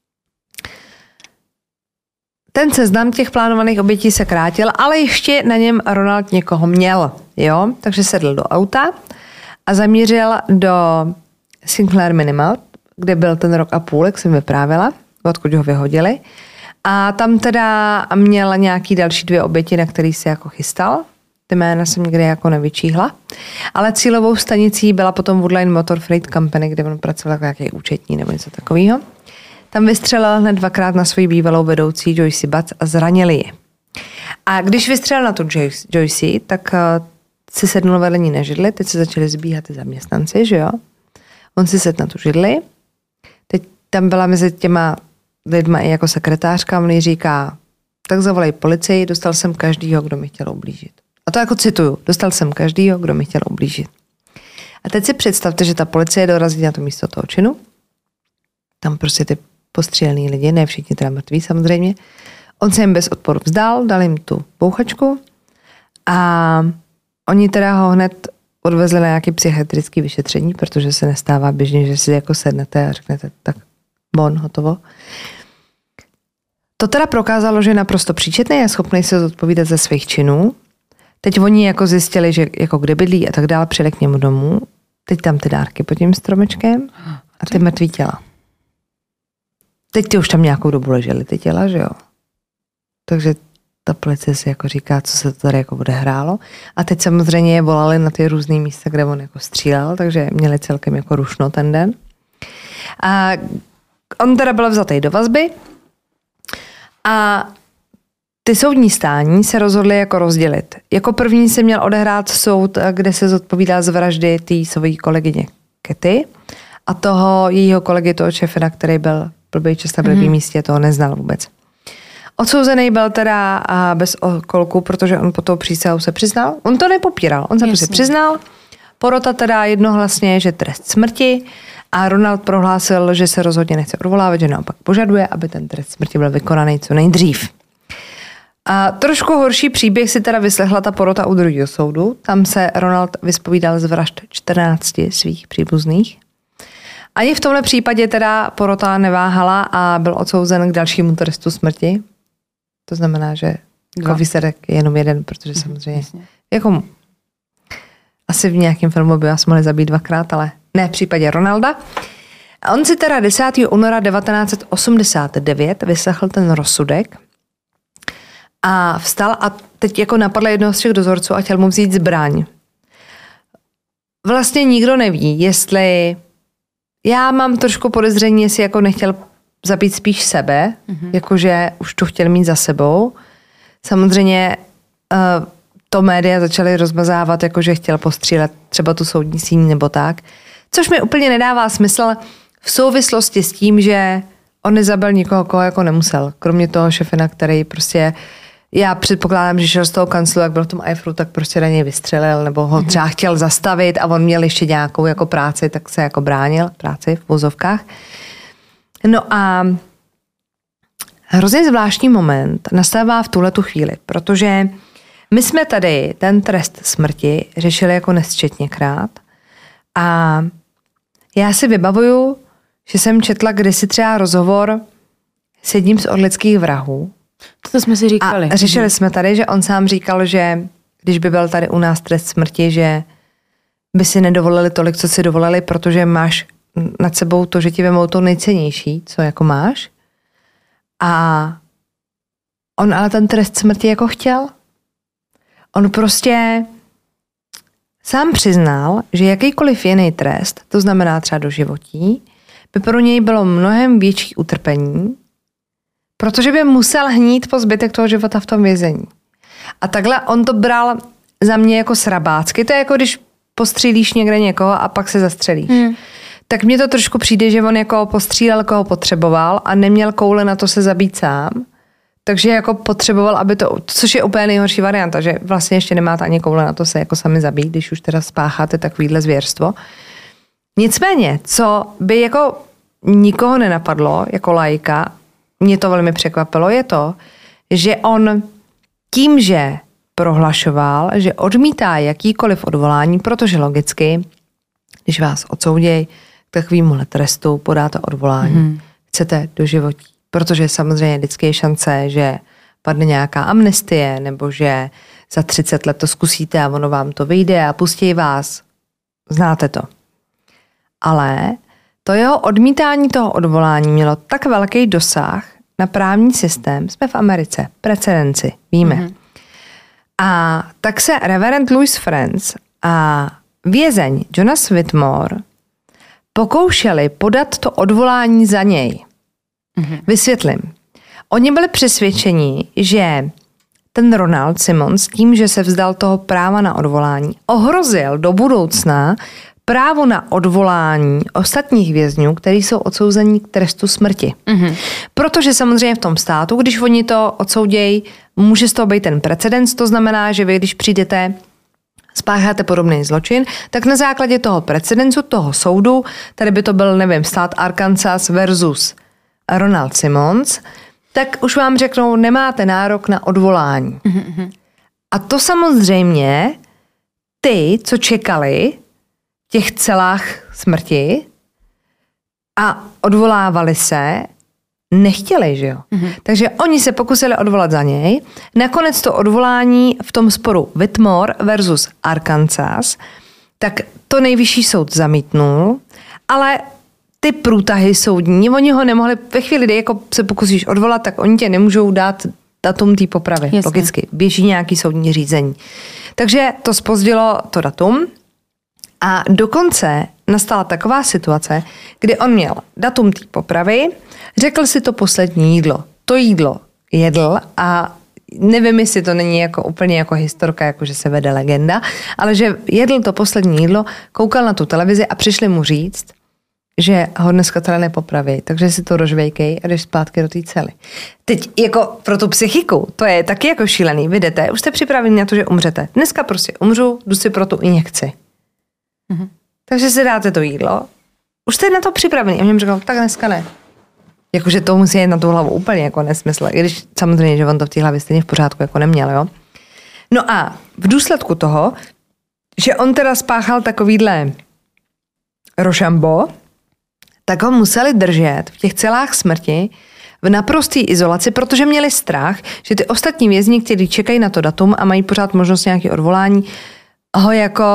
C: Ten seznam těch plánovaných obětí se krátil, ale ještě na něm Ronald někoho měl. Jo? Takže sedl do auta a zamířil do Sinclair Minimal, kde byl ten rok a půl, jak jsem vyprávěla, odkud ho vyhodili. A tam teda měl nějaký další 2 oběti, na který se jako chystal. Ty jména jsem nikdy jako nevyčíhla. Ale cílovou stanicí byla potom Woodline Motor Freight Company, kde on pracoval jako nějaký účetní nebo něco takového. Tam vystřelil hned 2krát na svoji bývalou vedoucí Joyce Butts a zranili ji. A když vystřelil na tu Joyce, tak si sednul vedle ní na židli, teď se začali zbíhat ty zaměstnanci, že jo? On si sedl na tu židli, teď tam byla mezi těma lidma i jako sekretářka, on jí říká, tak zavolej policii, dostal jsem každýho, kdo mi chtěl ublížit. A to jako cituju, dostal jsem každýho, kdo mi chtěl ublížit. A teď si představte, že ta policie dorazí na to místo toho činu, tam prostě ty postřílený lidi, ne všichni teda mrtví samozřejmě. On se jim bez odporu vzdal, dal jim tu bouchačku a oni teda ho hned odvezli na nějaké psychiatrické vyšetření, protože se nestává běžně, že si jako sednete a řeknete tak bon, hotovo. To teda prokázalo, že je naprosto příčetný a schopný se zodpovídat ze svých činů. Teď oni jako zjistili, že jako kde bydlí a tak dále, přijeli k němu domů. Teď tam ty dárky pod tím stromečkem a ty mrtvý těla. Teď ty už tam nějakou dobu ležely ty těla, že jo? Takže ta policie si jako říká, co se to tady jako odehrálo. A teď samozřejmě je volali na ty různý místa, kde on jako střílel, takže měli celkem jako rušno ten den. A on teda byl vzatý do vazby a ty soudní stání se rozhodly jako rozdělit. Jako první se měl odehrát soud, kde se zodpovídá z vraždy té svojí kolegyně Kitty a toho jejího kolegy, toho Sheffina, který byl blbý čas na blbý místě, toho neznal vůbec. Odsouzený byl teda bez okolku, protože on po tou přísahu se přiznal. On to nepopíral, on se prostě přiznal. Porota teda jednohlasně, že trest smrti a Ronald prohlásil, že se rozhodně nechce odvolávat, že naopak požaduje, aby ten trest smrti byl vykonaný co nejdřív. A trošku horší příběh si teda vyslechla ta porota u druhého soudu. Tam se Ronald vyspovídal z vražd 14 svých příbuzných. Ani v tomhle případě teda porota neváhala a byl odsouzen k dalšímu trestu smrti. To znamená, že jako výsledek je jenom jeden, protože samozřejmě jako asi v nějakém filmu by vás mohli zabít 2krát, ale ne v případě Ronalda. A on si teda 10. února 1989 vyslechl ten rozsudek a vstal a teď jako napadl jednoho z těch dozorců a chtěl mu vzít zbraň. Vlastně nikdo neví, jestli já mám trošku podezření, jestli jako nechtěl zabít spíš sebe, jakože už to chtěl mít za sebou. Samozřejmě to média začaly rozmazávat, jakože chtěl postřílet třeba tu soudní síň nebo tak. Což mi úplně nedává smysl v souvislosti s tím, že on nezabil nikoho, koho jako nemusel. Kromě toho Sheffina, který prostě, já předpokládám, že šel z toho kanclu, jak byl v tom Eiffelu, tak prostě na něj vystřelil, nebo ho třeba chtěl zastavit a on měl ještě nějakou jako práci, tak se jako bránil práci v vozovkách. No a hrozně zvláštní moment nastává v tuhletu chvíli, protože my jsme tady ten trest smrti řešili jako nesčetněkrát a já si vybavuju, že jsem četla kdysi třeba rozhovor s jedním z orlických vrahů.
B: To jsme si říkali.
C: A řešili jsme tady, že on sám říkal, že když by byl tady u nás trest smrti, že by si nedovolili tolik, co si dovolili, protože máš nad sebou to, že ti vemou to nejcennější, co jako máš. A on ale ten trest smrti jako chtěl. On prostě sám přiznal, že jakýkoliv jiný trest, to znamená třeba doživotí, by pro něj bylo mnohem větší utrpení, protože by musel hnít po zbytek toho života v tom vězení. A takhle on to bral za mě jako srabácky. To je jako když postřílíš někde někoho a pak se zastřelíš. Tak mně to trošku přijde, že on jako postřílel, koho potřeboval a neměl koule na to se zabít sám. Takže jako potřeboval, aby to, což je úplně nejhorší varianta, že vlastně ještě nemáte ani koule na to se jako sami zabít, když už teda spácháte takovýhle zvěrstvo. Nicméně, co by jako nikoho nenapadlo, jako laika, mě to velmi překvapilo, je to, že on tím, že prohlašoval, že odmítá jakýkoliv odvolání, protože logicky, když vás odsoudějí k takovémuhle trestu, podáte odvolání, chcete do životí. Protože samozřejmě vždycky je šance, že padne nějaká amnestie, nebo že za 30 let to zkusíte a ono vám to vyjde a pustí vás. Znáte to. Ale to jeho odmítání toho odvolání mělo tak velký dosah na právní systém. Jsme v Americe, precedenci, víme. A tak se reverend Louis Franz a vězeň Jonas Whitmore pokoušeli podat to odvolání za něj. Vysvětlím. Oni byli přesvědčeni, že ten Ronald Simmons tím, že se vzdal toho práva na odvolání, ohrozil do budoucna právo na odvolání ostatních vězňů, kteří jsou odsouzení k trestu smrti. Protože samozřejmě v tom státu, když oni to odsoudějí, může z toho být ten precedens, to znamená, že vy, když přijdete, spácháte podobný zločin, tak na základě toho precedensu, toho soudu, tady by to byl, nevím, stát Arkansas versus Ronald Simmons, tak už vám řeknou, nemáte nárok na odvolání. A to samozřejmě ty, co čekali v těch celách smrti a odvolávali se, nechtěli, že jo? Takže oni se pokusili odvolat za něj. Nakonec to odvolání v tom sporu Whitmore versus Arkansas, tak to nejvyšší soud zamítnul, ale ty průtahy soudní, oni ho nemohli, ve chvíli, kdy jako se pokusíš odvolat, tak oni tě nemůžou dát datum té popravy. Jasně. Logicky. Běží nějaký soudní řízení. Takže to zpozdilo to datum a dokonce nastala taková situace, kdy on měl datum té popravy, řekl si to poslední jídlo. To jídlo jedl a nevím, jestli to není jako úplně jako historka, jako že se vede legenda, ale že jedl to poslední jídlo, koukal na tu televizi a přišli mu říct, že ho dneska teda nepopraví, takže si to rožvejkej a jdeš zpátky do té cely. Teď jako pro tu psychiku, to je taky jako šílený. Vy jdete, už jste připraveni na to, že umřete. Dneska prostě umřu, jdu si pro tu injekci. Takže si dáte to jídlo, už jste na to připravený. A mě říkal, tak dneska ne. Jakože to musí jít na tu hlavu úplně jako nesmysl. I když samozřejmě, že on to v té hlavě stejně v pořádku jako neměl, jo. No a v důsledku toho, že on teda spáchal takovýhle rošambo, tak ho museli držet v těch celách smrti v naprosté izolaci, protože měli strach, že ty ostatní vězni, kteří čekají na to datum a mají pořád možnost nějaké odvolání, ho jako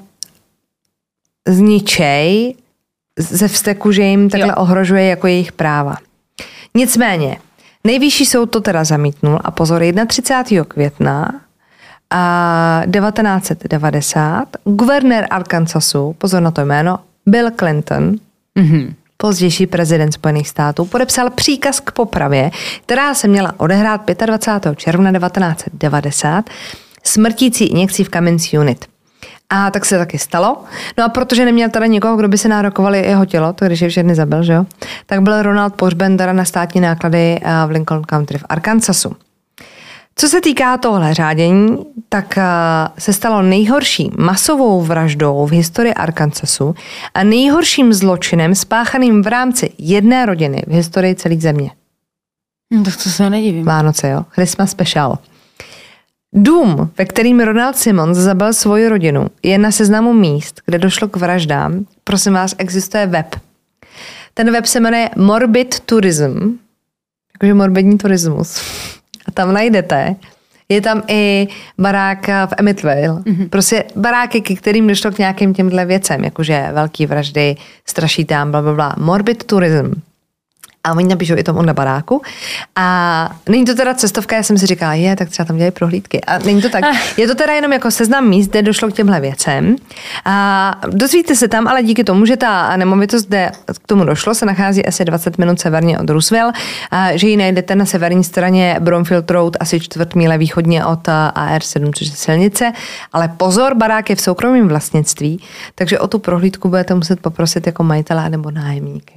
C: zničej ze vzteku, že jim takhle ohrožuje jako jejich práva. Nicméně, nejvyšší soud to teda zamítnul a pozor, 31. května a 1990 guvernér Arkansasu, pozor na to jméno, Bill Clinton, pozdější prezident Spojených států, podepsal příkaz k popravě, která se měla odehrát 25. června 1990 smrtící injekcí v Cummins unit. A tak se taky stalo. No a protože neměl teda někoho, kdo by se nárokovali jeho tělo, to když je všechny zabil, že jo, tak byl Ronald pohřben teda na státní náklady v Lincoln County v Arkansasu. Co se týká tohle řádění, tak se stalo nejhorší masovou vraždou v historii Arkansasu a nejhorším zločinem spáchaným v rámci jedné rodiny v historii celé země.
B: No, tak to se nedivím.
C: Vánoce, jo? Christmas special. Dům, ve kterým Ronald Simmons zabil svoji rodinu, je na seznamu míst, kde došlo k vraždám. Prosím vás, existuje web. Ten web se jmenuje Morbid Tourism, jakože morbidní turismus. a tam najdete. Je tam i barák v Amityville. Prostě baráky, ke kterým došlo k nějakým těmhle věcem, jakože velký vraždy, straší tam, blablabla. Morbid tourism. A oni napíšou i tomu na baráku. A není to teda cestovka, já jsem si říkala, tak třeba tam dělají prohlídky. A není to tak. Je to teda jenom jako seznam míst, kde došlo k těmhle věcem. A dozvíte se tam, ale díky tomu, že ta nemovitost, kde k tomu došlo, se nachází asi 20 minut severně od Roosevelt, a že ji najdete na severní straně Bromfield Road, asi 4 míle východně od AR7, což je silnice. Ale pozor, barák je v soukromém vlastnictví, takže o tu prohlídku budete muset poprosit jako majitele nebo nájemníky.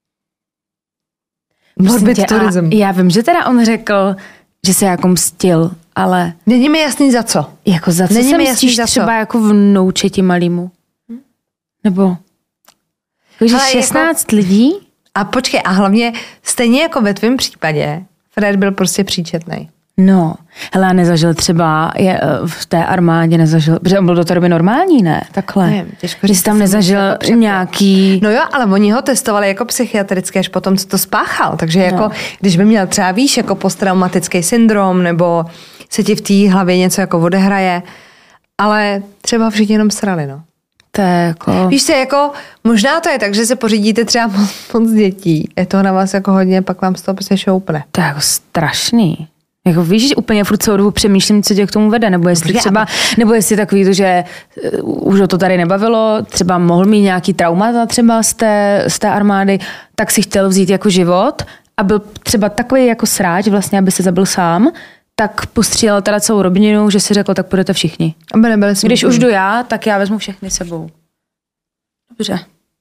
C: Morbid tourism.
B: Já vím, že teda on řekl, že se jako mstil, ale...
C: Není mi jasný za co.
B: Jako za co se mstíš třeba jako vnoučeti malýmu? Nebo... Jakože 16 lidí?
C: A počkej, a hlavně stejně jako ve tvém případě, Fred byl prostě příčetnej.
B: No, hele, nezažil třeba, v té armádě nezažil, protože on byl do té doby normální, ne? Takhle.
C: Nevím, těžko
B: říct, tam nezažil nějaký...
C: No jo, ale oni ho testovali jako psychiatrické až potom, co to spáchal. Takže jako, když by měl třeba, víš, jako posttraumatický syndrom, nebo se ti v té hlavě něco jako odehraje, ale třeba všichni jenom srali, no.
B: To je jako...
C: Víš se, jako, možná to je tak, že se pořídíte třeba moc dětí. Je to na vás jako hodně, pak vám z toho prostě šoupne.
B: To je jako strašný. Jako víš, že úplně furt celou dobu přemýšlím, co tě k tomu vede, nebo jestli třeba, nebo jestli takový to, že už ho to tady nebavilo, třeba mohl mít nějaký traumata třeba z té armády, tak si chtěl vzít jako život a byl třeba takový jako sráč vlastně, aby se zabil sám, tak postřílel teda celou rodinu, že si řekl, tak půjdete všichni. Když už jdu já, tak já vezmu všechny sebou. Dobře.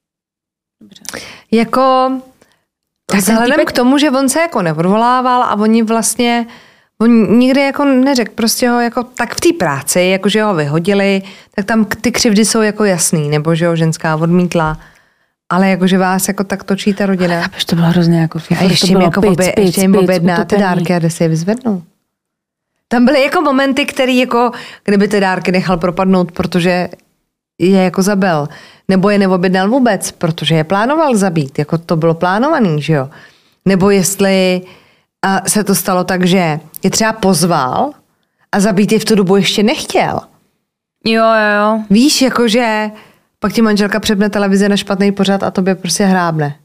C: Jako vzhledem k tomu, že on se jako neodvolával a oni vlastně on nikdy jako neřekl, prostě ho jako tak v té práci, jakože ho vyhodili, tak tam ty křivdy jsou jako jasný, nebo že ho ženská odmítla, ale jakože vás jako tak točí ta rodina.
B: Ale to bylo hrozně jako
C: a ještě jim objedná ty dárky a jde si je vyzvednou. Tam byly jako momenty, který jako, kdyby ty dárky nechal propadnout, protože je jako zabil. Nebo je neobjednal vůbec, protože je plánoval zabít. Jako to bylo plánovaný, že jo. Nebo jestli se to stalo tak, že je třeba pozval a zabít je v tu dobu ještě nechtěl.
B: Jo.
C: Víš, jakože pak ti manželka přepne televize na špatný pořad a tobě prostě hrábne.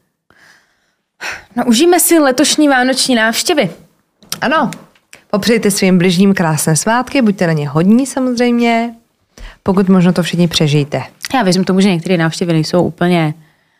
B: No, užijeme si letošní vánoční návštěvy.
C: Ano. Popřejte svým bližním krásné svátky, buďte na ně hodní samozřejmě. Pokud možno to všichni přežijte.
B: Já věřím tomu, že některé návštěvy nejsou úplně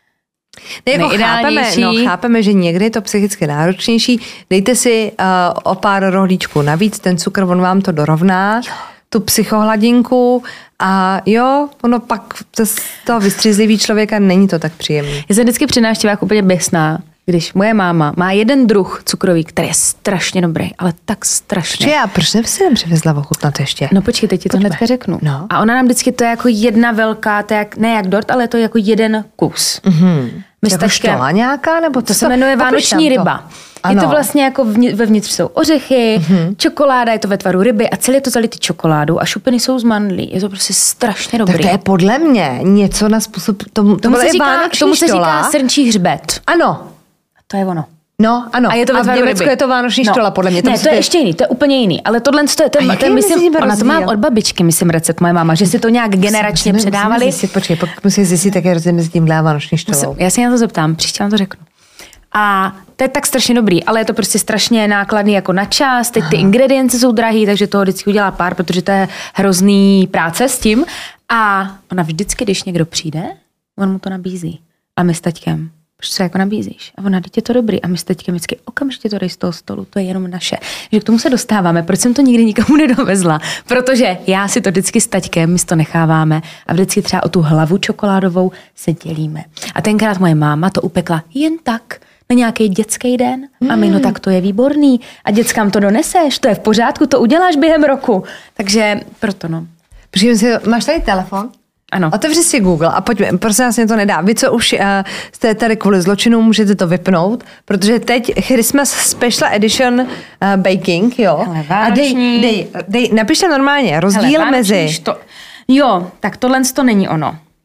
C: chápeme, že někdy je to psychicky náročnější. Dejte si o pár rohlíčků navíc, ten cukr, on vám to dorovná, tu psychohladinku a jo, ono pak z toho vystřízlivý člověka není to tak příjemný.
B: Já jsem vždycky při návštěvách úplně běsná, když moje máma má jeden druh cukrový, který je strašně dobrý, ale tak strašně.
C: Proč jsem si nepřivezla ochutnat ještě?
B: No počkej, teď ti to hnedka řeknu.
C: No.
B: A ona nám vždycky, to je jako jedna velká, to je ne jak dort, ale to je jako jeden kus. My
C: jako štola nějaká? Nebo
B: to se jmenuje vánoční ryba. Ano. Je to vlastně jako vevnitř jsou ořechy, čokoláda, je to ve tvaru ryby a celé je to zalitý čokoládou a šupiny jsou z mandlí. Je to prostě strašně dobrý.
C: Tak to je podle mě něco na způsob, tomu
B: se říká srnčí hřbet.
C: Ano.
B: To je ono.
C: No, ano.
B: A je to ve tvaru ryby.
C: Je to vánoční štola, podle mě.
B: Ne, to je ještě jiný, to je úplně jiný. Ale tohle to je myslím, ona to má od babičky, myslím, recept moje máma, že si to nějak generačně předávali.
C: Počkej, musím zjistit, jak je rozdíl mezi tímhle a vánoční štolou.
B: Já si na to zeptám, příště vám to řeknu. A to je tak strašně dobrý, ale je to prostě strašně nákladný jako na čas, teď ty ingredience jsou drahý, takže toho vždycky udělá pár, protože to je hrozný práce s tím. A ona vždycky, když někdo přijde, on mu to nabízí. A my s taťkem, proč se jako nabízíš? A ona, teď je to dobrý. A my s taťkem vždycky okamžitě to dej z toho stolu, to je jenom naše. Že k tomu se dostáváme, proč jsem to nikdy nikomu nedovezla? Protože já si to vždycky s taťkem, my si to necháváme a vždycky třeba o tu hlavu čokoládovou se dělíme. A tenkrát moje máma to upekla jen tak, na nějaký dětský den. A my, no tak to je výborný. A dětskám to doneseš, to je v pořádku, to uděláš během roku. Takže proto no.
C: Máš tady telefon?
B: Ano.
C: Otevři si Google a pojďme, prosím vás, mě to nedá. Vy, co už jste tady kvůli zločinu, můžete to vypnout, protože teď Christmas Special Edition Baking, jo.
B: Hele,
C: a dej, napište normálně, rozdíl mezi...
B: Jo, tak tohle to není ono.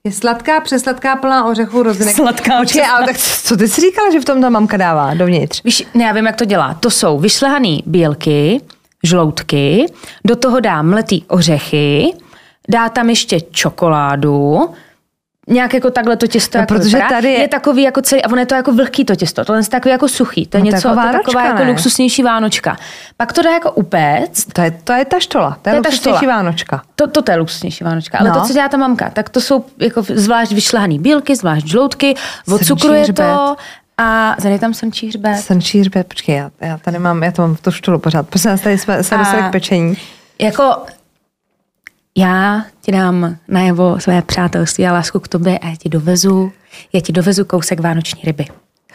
C: Je sladká, přesladká, plná ořechů, rozinek.
B: Sladká,
C: Počkej, ale tak co ty jsi říkala, že v tom ta mamka dává dovnitř?
B: Víš, ne, já vím, jak to dělá. To jsou vyšlehané bílky, žloutky, do toho dá mletý ořechy, dá tam ještě čokoládu, nějak jako takhle to těsto, jako
C: protože
B: vypadá.
C: tady
B: je takový jako celý, a ono je to jako vlhký to těsto, tohle je takový jako suchý, to je něco,
C: taková
B: to je taková
C: vánočka,
B: jako
C: ne?
B: luxusnější vánočka. Pak to dá jako upéct.
C: To je ta štola, to je luxusnější vánočka.
B: To je luxusnější vánočka, ale
C: No.
B: to, co dělá ta mamka, tak to jsou jako zvlášť vyšlehaný bílky, zvlášť žloutky, odcukruje to a tady je tam srnčí hřbet.
C: Srnčí hřbet, počkej, já tady mám, já to mám v tu štolu pořád. Prosím nás, tady jsme se dostali k pečení.
B: Jako já ti dám najevo své přátelství a lásku k tobě a já ti dovezu kousek vánoční ryby.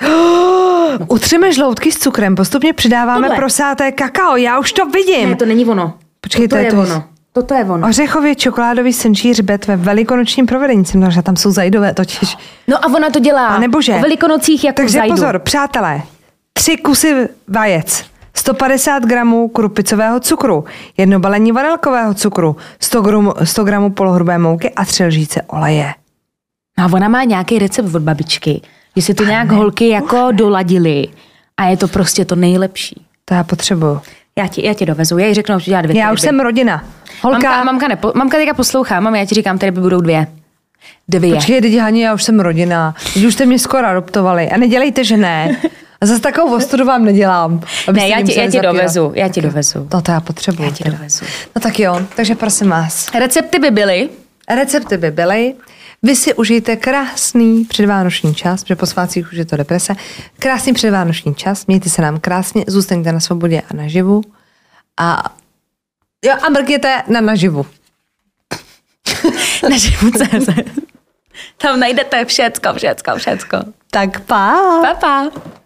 C: Utřeme žloutky s cukrem, postupně přidáváme
B: Tohle.
C: prosáté kakao, já už to vidím.
B: Ne, to není ono.
C: Počkej,
B: to je ono. Toto je ono.
C: Ořechově čokoládový srnčí hřbet ve velikonočním provedení. Jsem dala, že tam jsou zajdové totiž.
B: No a ona to dělá
C: Panebože.
B: o velikonocích jako
C: Takže
B: zajdu.
C: pozor, přátelé, 3 kusy vajec, 150 gramů krupicového cukru, 1 balení vanilkového cukru, 100 gramů polohrubé mouky a 3 lžíce oleje.
B: A ona má nějaký recept od babičky, že si to nějak holky jako doladily a je to prostě to nejlepší.
C: To já potřebuju.
B: Já ti dovezu, já jí řeknu, že dělá 2
C: Já už jsem rodina. Holka,
B: Mamka teďka poslouchá, já ti říkám, tady budou 2. 2.
C: počkej, teď Hani, já už jsem rodina. Teď už jste mě skoro adoptovali. A nedělejte, že ne. A zase takovou ostudu vám nedělám.
B: Ne, já ti dovezu.
C: No to já potřebuju.
B: Já ti
C: teda.
B: dovezu.
C: No tak jo, takže prosím vás.
B: Recepty by byly.
C: Vy si užijte krásný předvánoční čas, protože po svátcích už je to deprese. Krásný předvánoční čas, mějte se nám krásně, zůstaňte na svobodě a naživu. A mrkněte na naživu.
B: Naživu.cz. Tam najdete všecko.
C: Tak pa.
B: Pa.